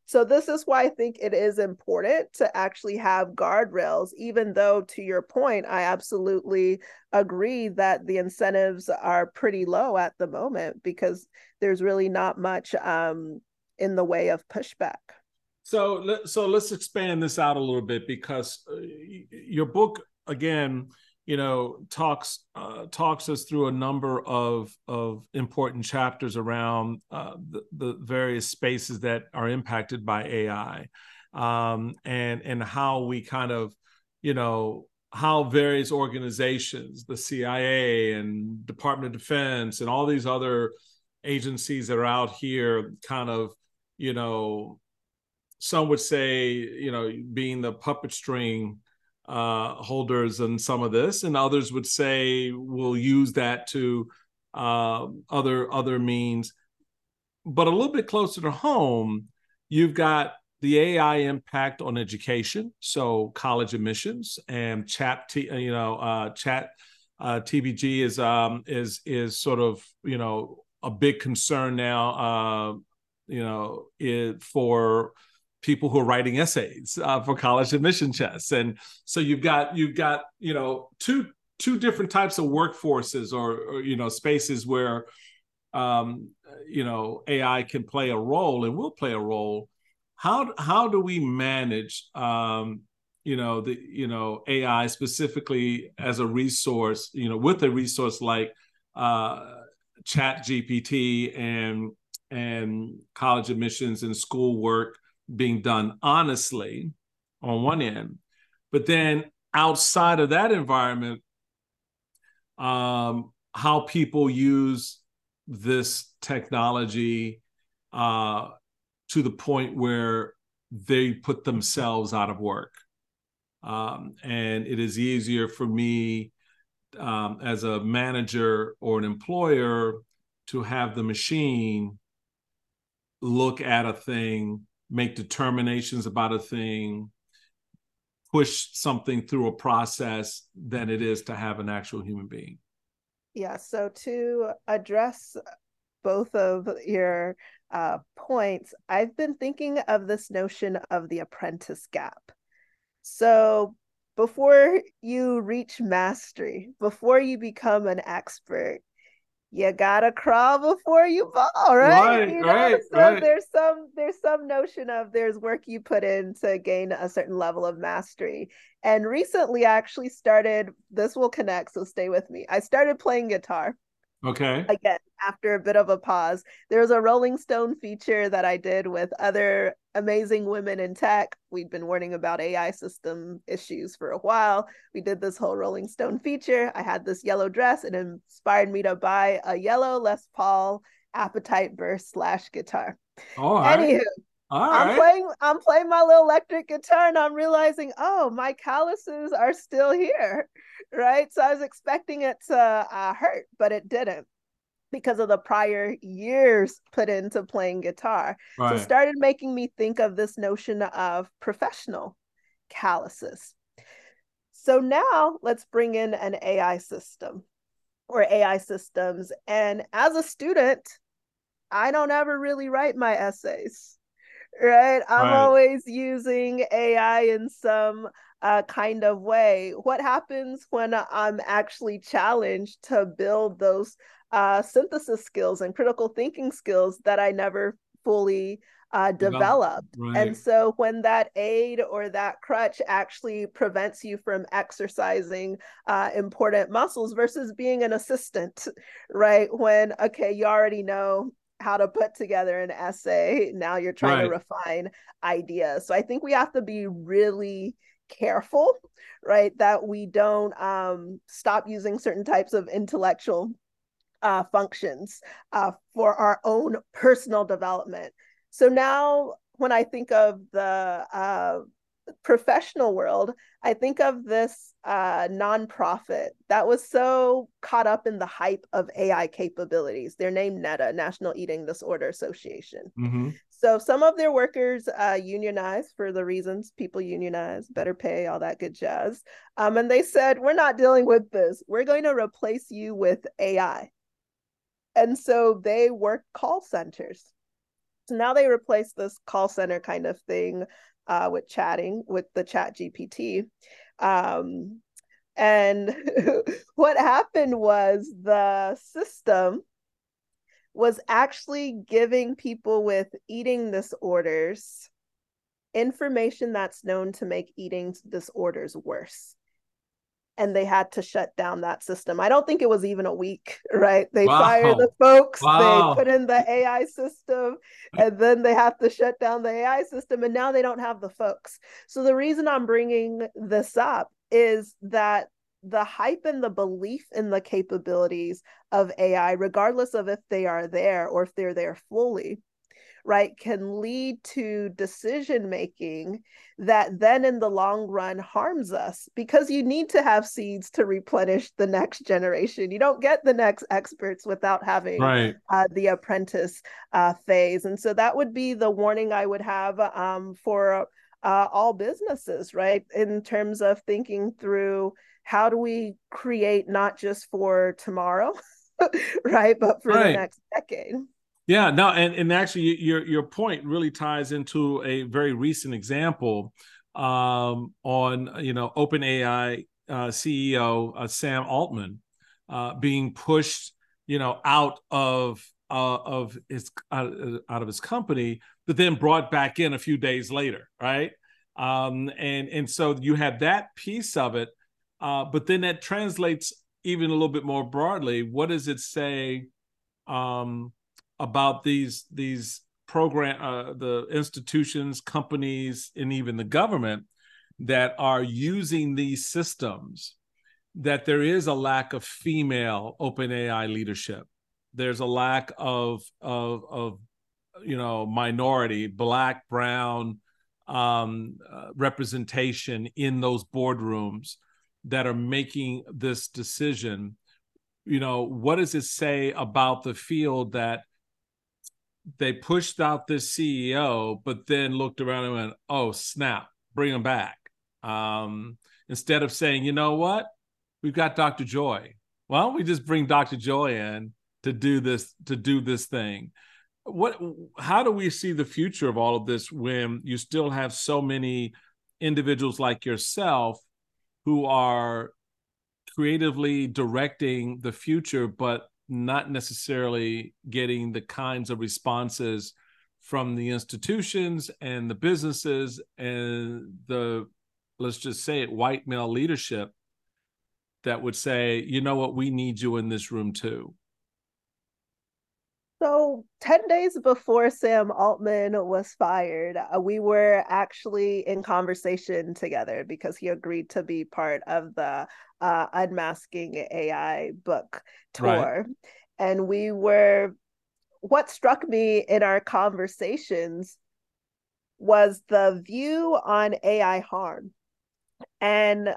So this is why I think it is important to actually have guardrails, even though, to your point, I absolutely agree that the incentives are pretty low at the moment because there's really not much um, in the way of pushback. So, so let's expand this out a little bit, because your book, again, you know, talks uh, talks us through a number of of important chapters around uh, the, the various spaces that are impacted by A I, um, and and how we kind of, you know, how various organizations, the C I A and Department of Defense and all these other agencies that are out here, kind of, you know, some would say, you know, being the puppet string uh, holders in some of this, and others would say we'll use that to uh, other other means. But a little bit closer to home, you've got the A I impact on education, so college admissions and chat, T, you know, uh, chat uh, T B G is um, is is sort of, you know, a big concern now, uh, you know, it, for people who are writing essays uh, for college admission tests. And so you've got, you've got, you know, two, two different types of workforces or, or you know, spaces where, um, you know, A I can play a role and will play a role. How, how do we manage, um, you know, the, you know, A I specifically as a resource, you know, with a resource like uh, Chat G P T and, and college admissions and schoolwork being done honestly on one end, but then outside of that environment, um, how people use this technology uh, to the point where they put themselves out of work. Um, and it is easier for me um, as a manager or an employer to have the machine look at a thing, make determinations about a thing, push something through a process than it is to have an actual human being. Yeah, so to address both of your uh, points, I've been thinking of this notion of the apprentice gap. So before you reach mastery, before you become an expert, you gotta crawl before you fall, right? Right, you know, right, so right. there's some there's some notion of there's work you put in to gain a certain level of mastery. And recently I actually started, this will connect, so stay with me. I started playing guitar. Okay. Again, after a bit of a pause. There was a Rolling Stone feature that I did with other amazing women in tech. We'd been warning about A I system issues for a while. We did this whole Rolling Stone feature. I had this yellow dress. It inspired me to buy a yellow Les Paul Appetite Burst slash guitar. All right. Anywho, All I'm right. playing I'm playing my little electric guitar and I'm realizing, oh, my calluses are still here, right? So I was expecting it to uh, hurt, but it didn't, because of the prior years put into playing guitar. Right. So it started making me think of this notion of professional calluses. So now let's bring in an A I system or A I systems. And as a student, I don't ever really write my essays, right? I'm Right. always using A I in some uh, kind of way. What happens when I'm actually challenged to build those Uh, synthesis skills and critical thinking skills that I never fully uh, developed? Right. And so when that aid or that crutch actually prevents you from exercising uh, important muscles versus being an assistant, right? When, okay, you already know how to put together an essay, now you're trying Right. to refine ideas. So I think we have to be really careful, right? That we don't um, stop using certain types of intellectual Uh, functions uh, for our own personal development. So now when I think of the uh, professional world, I think of this uh, nonprofit that was so caught up in the hype of A I capabilities. They're named NEDA, National Eating Disorder Association. Mm-hmm. So some of their workers uh, unionize for the reasons people unionize, better pay, all that good jazz. Um, and they said, we're not dealing with this. We're going to replace you with A I. And so they work call centers. So now they replaced this call center kind of thing uh, with chatting with the Chat G P T. Um, and what happened was the system was actually giving people with eating disorders information that's known to make eating disorders worse. And they had to shut down that system. I don't think it was even a week, right? They Wow. fired the folks, Wow. they put in the A I system, and then they have to shut down the A I system, and now they don't have the folks. So the reason I'm bringing this up is that the hype and the belief in the capabilities of A I, regardless of if they are there or if they're there fully, right, can lead to decision making that then in the long run harms us, because you need to have seeds to replenish the next generation. You don't get the next experts without having Right. uh, the apprentice uh, phase. And so that would be the warning I would have um, for uh, all businesses, right, in terms of thinking through how do we create not just for tomorrow, right, but for Right. the next decade. Yeah, no, and, and actually your your point really ties into a very recent example um, on, you know, OpenAI uh, C E O uh, Sam Altman uh, being pushed, you know, out of uh, of his out, out of his company, but then brought back in a few days later, right? Um, and and so you have that piece of it, uh, but then that translates even a little bit more broadly. What does it say Um, about these these program uh, the institutions, companies, and even the government that are using these systems, that there is a lack of female OpenAI leadership. There's a lack of of of you know minority, black, brown um, uh, representation in those boardrooms that are making this decision. You know, what does it say about the field that they pushed out this C E O, but then looked around and went, oh, snap, bring him back. Um, instead of saying, you know what, we've got Doctor Joy. Why don't we just bring Doctor Joy in to do this, to do this thing? What, how do we see the future of all of this when you still have so many individuals like yourself who are creatively directing the future, but not necessarily getting the kinds of responses from the institutions and the businesses and the, let's just say it, white male leadership that would say, you know what, we need you in this room too? So ten days before Sam Altman was fired, uh, we were actually in conversation together because he agreed to be part of the uh, Unmasking A I book tour. Right. And we were, what struck me in our conversations was the view on A I harm. And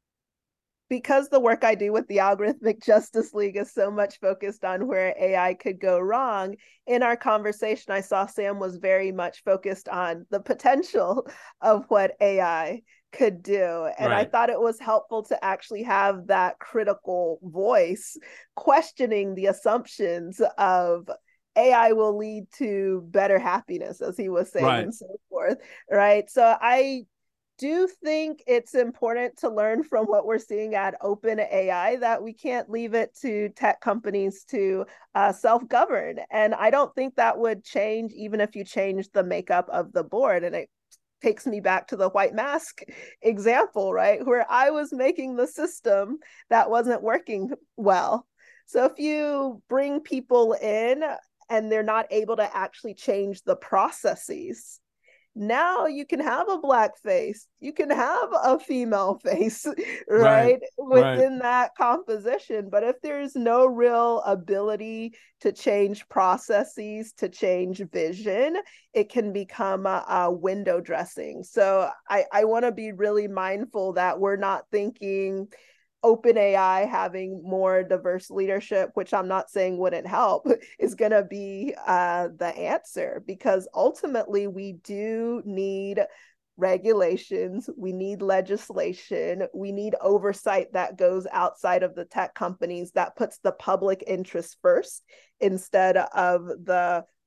because the work I do with the Algorithmic Justice League is so much focused on where A I could go wrong, in our conversation, I saw Sam was very much focused on the potential of what A I could do. And right. I thought it was helpful to actually have that critical voice questioning the assumptions of A I will lead to better happiness, as he was saying, right. and so forth, right? So I do think it's important to learn from what we're seeing at OpenAI, that we can't leave it to tech companies to uh, self-govern. And I don't think that would change even if you change the makeup of the board. And it takes me back to the white mask example, right? Where I was making the system that wasn't working well. So if you bring people in and they're not able to actually change the processes, now you can have a black face, you can have a female face, right, right. within right. that composition. But if there's no real ability to change processes, to change vision, it can become a, a window dressing. So I, I want to be really mindful that we're not thinking OpenAI having more diverse leadership, which I'm not saying wouldn't help, is going to be uh, the answer, because ultimately we do need regulations, we need legislation, we need oversight that goes outside of the tech companies, that puts the public interest first instead of the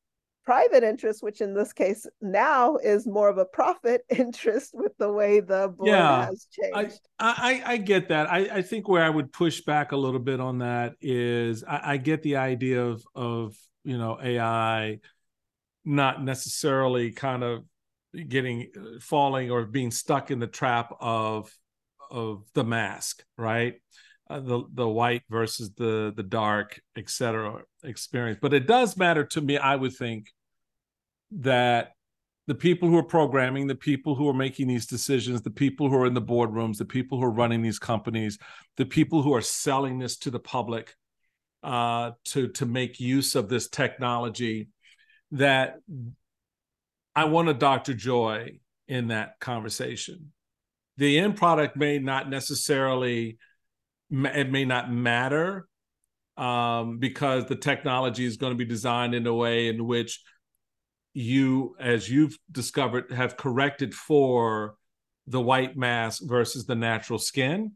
private interest, which in this case now is more of a profit interest with the way the board yeah, has changed. I, I, I get that. I, I think where I would push back a little bit on that is I, I get the idea of, of, you know, A I not necessarily kind of getting falling or being stuck in the trap of of the mask, right? Uh, the the white versus the the dark, et cetera experience. But it does matter to me, I would think, that the people who are programming, the people who are making these decisions, the people who are in the boardrooms, the people who are running these companies, the people who are selling this to the public uh, to, to make use of this technology, that I want a Doctor Joy in that conversation. The end product may not necessarily, it may not matter um, because the technology is going to be designed in a way in which you, as you've discovered, have corrected for the white mask versus the natural skin.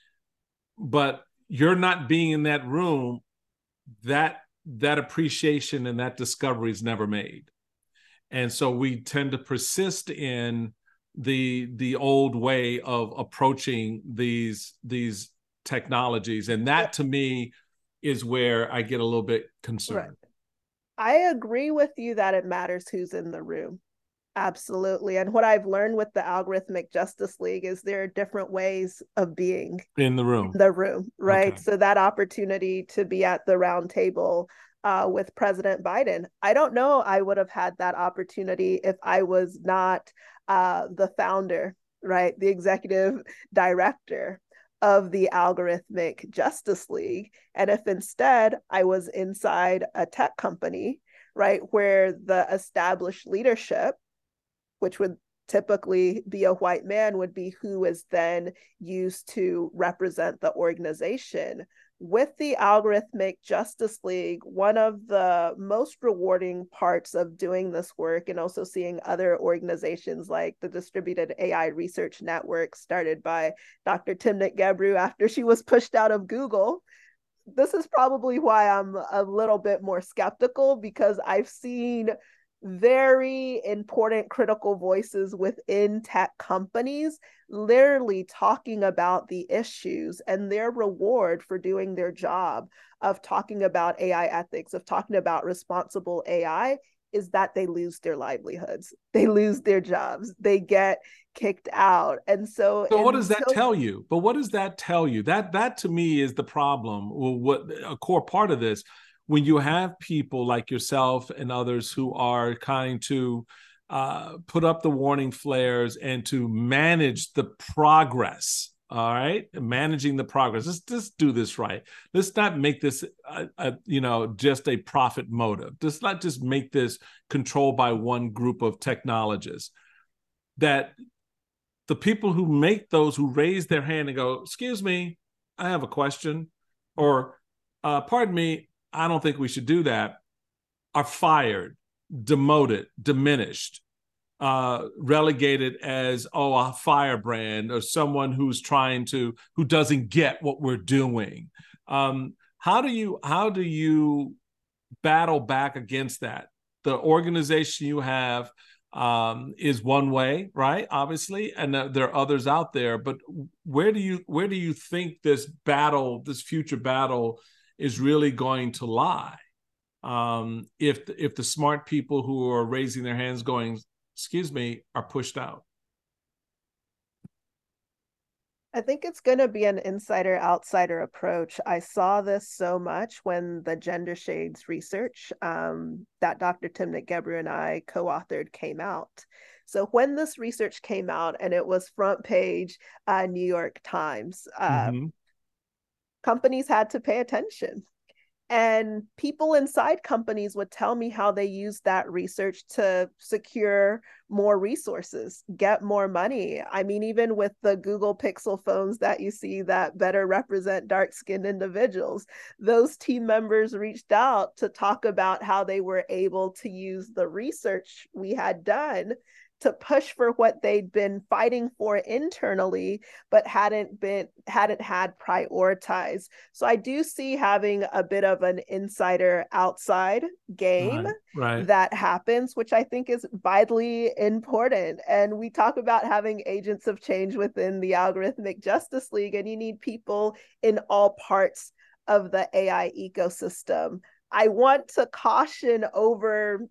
But you're not being in that room, that that appreciation and that discovery is never made. And so we tend to persist in the the old way of approaching these these technologies. And that to me is where I get a little bit concerned. Right. I agree with you that it matters who's in the room. Absolutely. And what I've learned with the Algorithmic Justice League is there are different ways of being in the room. In the room, right? Okay. So that opportunity to be at the round table uh, with President Biden, I don't know I would have had that opportunity if I was not uh, the founder, right? The executive director of the Algorithmic Justice League. And if instead I was inside a tech company, right, where the established leadership, which would typically be a white man, would be who is then used to represent the organization. With the Algorithmic Justice League, one of the most rewarding parts of doing this work, and also seeing other organizations like the Distributed A I Research Network started by Doctor Timnit Gebru after she was pushed out of Google. This is probably why I'm a little bit more skeptical, because I've seen very important critical voices within tech companies literally talking about the issues and their reward for doing their job of talking about A I ethics, of talking about responsible A I, is that they lose their livelihoods, they lose their jobs, they get kicked out. And so so what does that tell you? But what does that tell you? That that to me is the problem, or what a core part of this. When you have people like yourself and others who are trying to uh, put up the warning flares and to manage the progress, all right, managing the progress. Let's just do this right. Let's not make this, a, a, you know, just a profit motive. Let's not just make this controlled by one group of technologists. That the people who make those, who raise their hand and go, "Excuse me, I have a question," or uh, "Pardon me, I don't think we should do that," are fired, demoted, diminished, uh, relegated as, oh, a firebrand or someone who's trying to, who doesn't get what we're doing. Um, how do you, how do you battle back against that? The organization you have um, is one way, right? Obviously, and uh, there are others out there. But where do you, where do you think this battle, this future battle, is really going to lie um, if the, if the smart people who are raising their hands going, "Excuse me," are pushed out? I think it's going to be an insider-outsider approach. I saw this so much when the Gender Shades research um, that Doctor Timnit Gebru and I co-authored came out. So when this research came out, and it was front page uh, New York Times, uh, mm-hmm. companies had to pay attention. And people inside companies would tell me how they used that research to secure more resources, get more money. I mean, even with the Google Pixel phones that you see that better represent dark-skinned individuals, those team members reached out to talk about how they were able to use the research we had done to push for what they'd been fighting for internally, but hadn't been hadn't had prioritized. So I do see having a bit of an insider outside game right, right. that happens, which I think is vitally important. And we talk about having agents of change within the Algorithmic Justice League, and you need people in all parts of the A I ecosystem. I want to caution over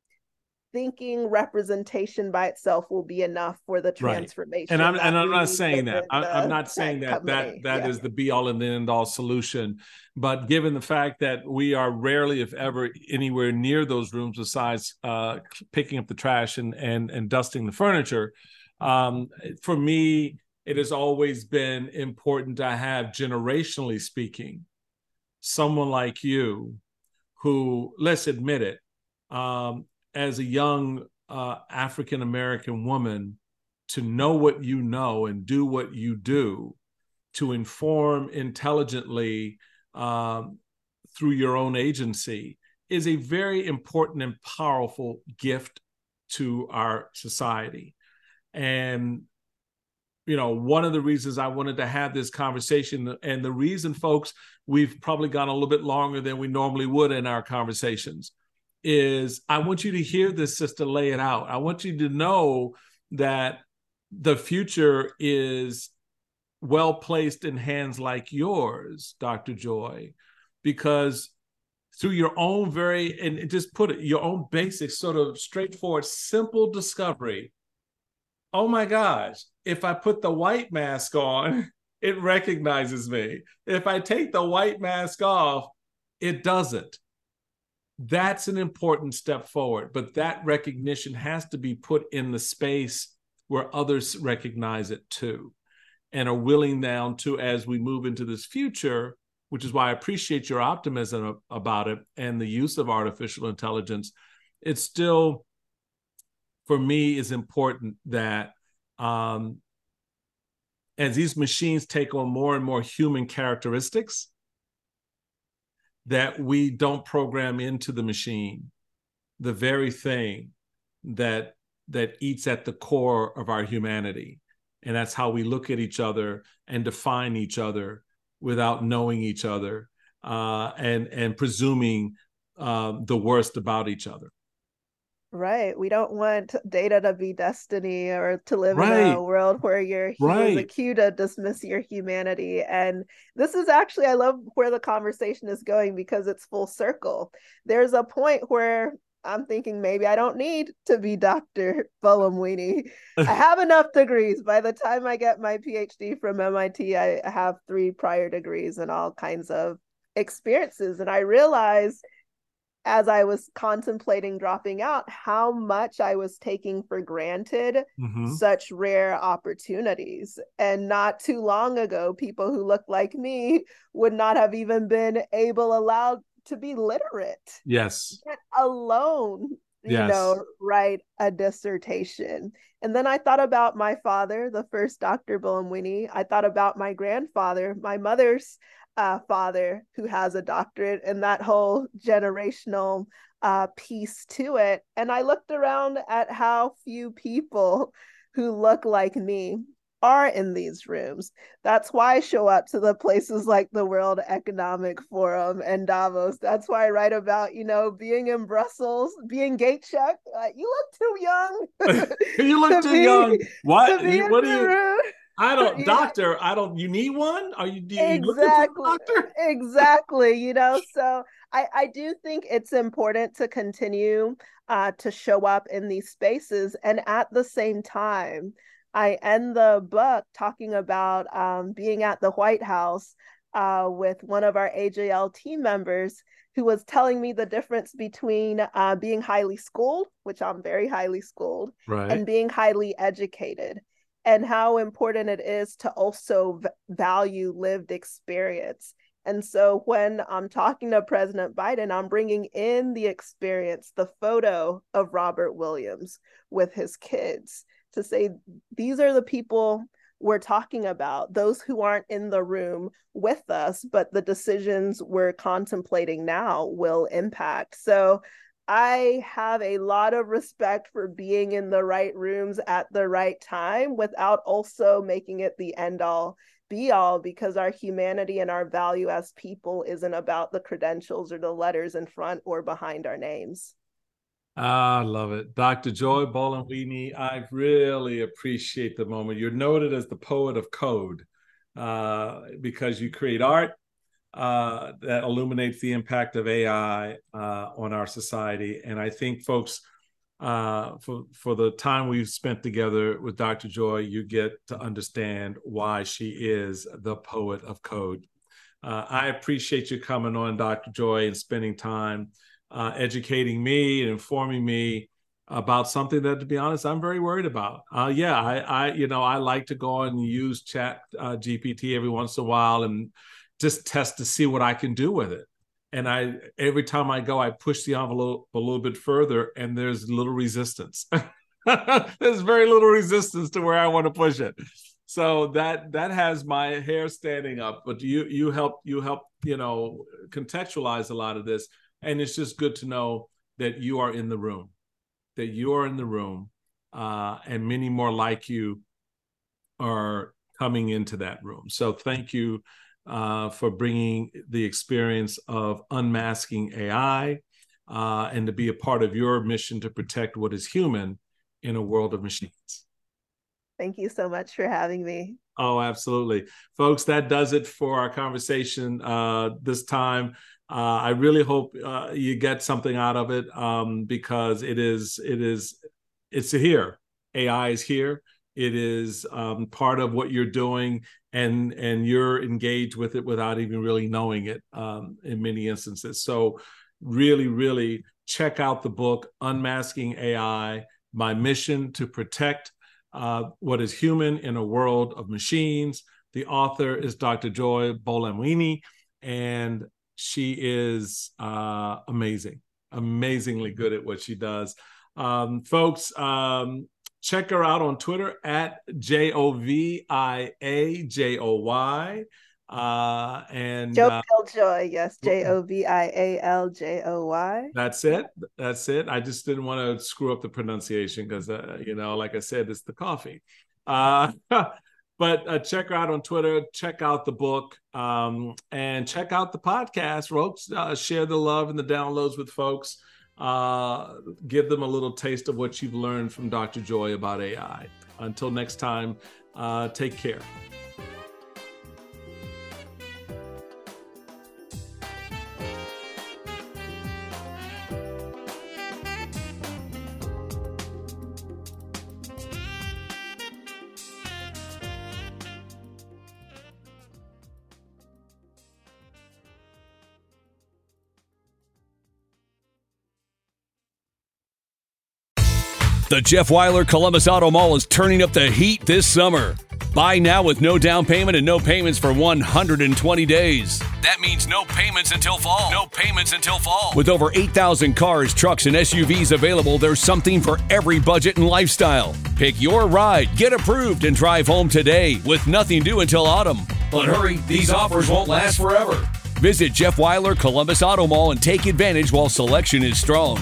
thinking representation by itself will be enough for the transformation. Right. And I'm and I'm not saying that. I'm, I'm not saying that that that yeah. is the be all and end all solution. But given the fact that we are rarely, if ever, anywhere near those rooms besides uh, picking up the trash and and and dusting the furniture, um, for me, it has always been important to have, generationally speaking, someone like you who, let's admit it, um, as a young uh, African-American woman, to know what you know and do what you do, to inform intelligently um, through your own agency, is a very important and powerful gift to our society. And, you know, one of the reasons I wanted to have this conversation, and the reason, folks, we've probably gone a little bit longer than we normally would in our conversations, is I want you to hear this, sister, lay it out. I want you to know that the future is well placed in hands like yours, Doctor Joy, because through your own very, and just put it, your own basic, sort of straightforward, simple discovery. Oh my gosh, if I put the white mask on, it recognizes me. If I take the white mask off, it doesn't. That's an important step forward, but that recognition has to be put in the space where others recognize it too, and are willing now to, as we move into this future, which is why I appreciate your optimism about it and the use of artificial intelligence. It's still, for me, is important that um, as these machines take on more and more human characteristics, that we don't program into the machine the very thing that that eats at the core of our humanity. And that's how we look at each other and define each other without knowing each other uh, and, and presuming uh, the worst about each other. Right. We don't want data to be destiny, or to live right. in a world where you're right. the cue to dismiss your humanity. And this is actually, I love where the conversation is going, because it's full circle. There's a point where I'm thinking maybe I don't need to be Doctor Buolamwini. I have enough degrees. By the time I get my PhD from M I T, I have three prior degrees and all kinds of experiences. And I realized, as I was contemplating dropping out, how much I was taking for granted mm-hmm. such rare opportunities. And not too long ago, people who looked like me would not have even been able, allowed to be literate. Yes. Yet alone, you yes. know, write a dissertation. And then I thought about my father, the first Doctor Buolamwini. I thought about my grandfather, my mother's Uh, father, who has a doctorate, and that whole generational uh, piece to it. And I looked around at how few people who look like me are in these rooms. That's why I show up to the places like the World Economic Forum and Davos. That's why I write about, you know, being in Brussels, being gate checked. Uh, you look too young. You look to too be, young. What? To What do you? Room. I don't, yeah. doctor, I don't, you need one? Are you, do you exactly. looking for a doctor? Exactly. You know, so I, I do think it's important to continue uh, to show up in these spaces. And at the same time, I end the book talking about um, being at the White House uh, with one of our A J L team members, who was telling me the difference between uh, being highly schooled, which I'm very highly schooled, right. and being highly educated. And how important it is to also v- value lived experience. And so when I'm talking to President Biden, I'm bringing in the experience, the photo of Robert Williams with his kids, to say, these are the people we're talking about, those who aren't in the room with us, but the decisions we're contemplating now will impact. So I have a lot of respect for being in the right rooms at the right time without also making it the end all be all, because our humanity and our value as people isn't about the credentials or the letters in front or behind our names. I love it. Doctor Joy Bolen-Weini, I really appreciate the moment. You're noted as the poet of code uh, because you create art uh, that illuminates the impact of A I uh, on our society. And I think, folks, uh, for, for the time we've spent together with Doctor Joy, you get to understand why she is the poet of code. Uh, I appreciate you coming on, Doctor Joy, and spending time Uh, educating me and informing me about something that, to be honest, I'm very worried about. Uh, yeah, I, I, you know, I like to go and use Chat uh, G P T every once in a while and just test to see what I can do with it. And I, every time I go, I push the envelope a little bit further, and there's little resistance. There's very little resistance to where I want to push it. So that that has my hair standing up. But you you help you help you know contextualize a lot of this. And it's just good to know that you are in the room, that you are in the room, uh, and many more like you are coming into that room. So thank you uh, for bringing the experience of unmasking A I uh, and to be a part of your mission to protect what is human in a world of machines. Thank you so much for having me. Oh, absolutely. Folks, that does it for our conversation uh, this time. Uh, I really hope uh, you get something out of it um, because it is, it is, it's here. A I is here. It is um, part of what you're doing, and and you're engaged with it without even really knowing it um, in many instances. So really, really check out the book, Unmasking A I, My Mission to Protect uh, What is Human in a World of Machines. The author is Doctor Joy Bolen-Weini, and she is uh, amazing, amazingly good at what she does. Um, folks, um, check her out on Twitter at J O V I A J O Y. Uh, and Joe uh, Joy, yes, J O V I A L J O Y. That's it. That's it. I just didn't want to screw up the pronunciation because, uh, you know, like I said, it's the coffee. Uh, But uh, check her out on Twitter, check out the book, um, and check out the podcast, folks. Uh, share the love and the downloads with folks. Uh, give them a little taste of what you've learned from Doctor Joy about A I. Until next time, uh, take care. The Jeff Weiler Columbus Auto Mall is turning up the heat this summer. Buy now with no down payment and no payments for one hundred twenty days. That means no payments until fall. No payments until fall. With over eight thousand cars, trucks, and S U Vs available, there's something for every budget and lifestyle. Pick your ride, get approved, and drive home today with nothing due until autumn. But hurry, these offers won't last forever. Visit Jeff Weiler Columbus Auto Mall and take advantage while selection is strong.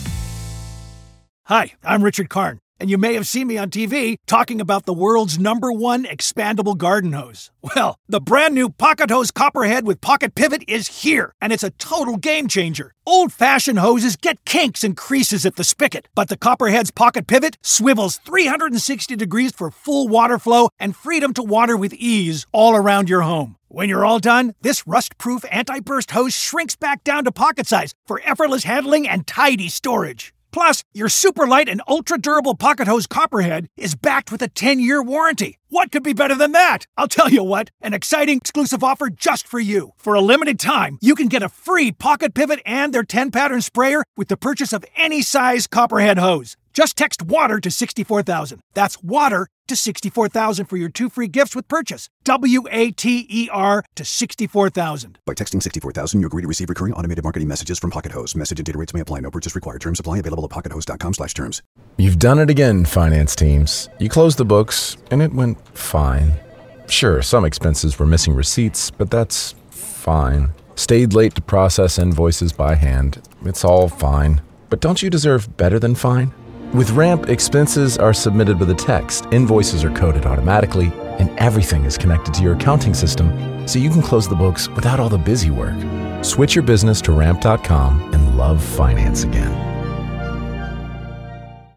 Hi, I'm Richard Karn, and you may have seen me on T V talking about the world's number one expandable garden hose. Well, the brand new Pocket Hose Copperhead with Pocket Pivot is here, and it's a total game changer. Old-fashioned hoses get kinks and creases at the spigot, but the Copperhead's Pocket Pivot swivels three hundred sixty degrees for full water flow and freedom to water with ease all around your home. When you're all done, this rust-proof anti-burst hose shrinks back down to pocket size for effortless handling and tidy storage. Plus, your super light and ultra-durable Pocket Hose Copperhead is backed with a ten-year warranty. What could be better than that? I'll tell you what, an exciting exclusive offer just for you. For a limited time, you can get a free Pocket Pivot and their ten-pattern sprayer with the purchase of any size Copperhead hose. Just text WATER to sixty-four thousand. That's WATER to sixty-four thousand for your two free gifts with purchase. W A T E R to sixty-four thousand. By texting sixty-four thousand, you agree to receive recurring automated marketing messages from Pocket Hose. Message and data rates may apply. No purchase required. Terms apply. Available at pockethose.com slash terms. You've done it again, finance teams. You closed the books, and it went fine. Sure, some expenses were missing receipts, but that's fine. Stayed late to process invoices by hand. It's all fine. But don't you deserve better than fine? With Ramp, expenses are submitted with a text, invoices are coded automatically, and everything is connected to your accounting system so you can close the books without all the busy work. Switch your business to ramp dot com and love finance again.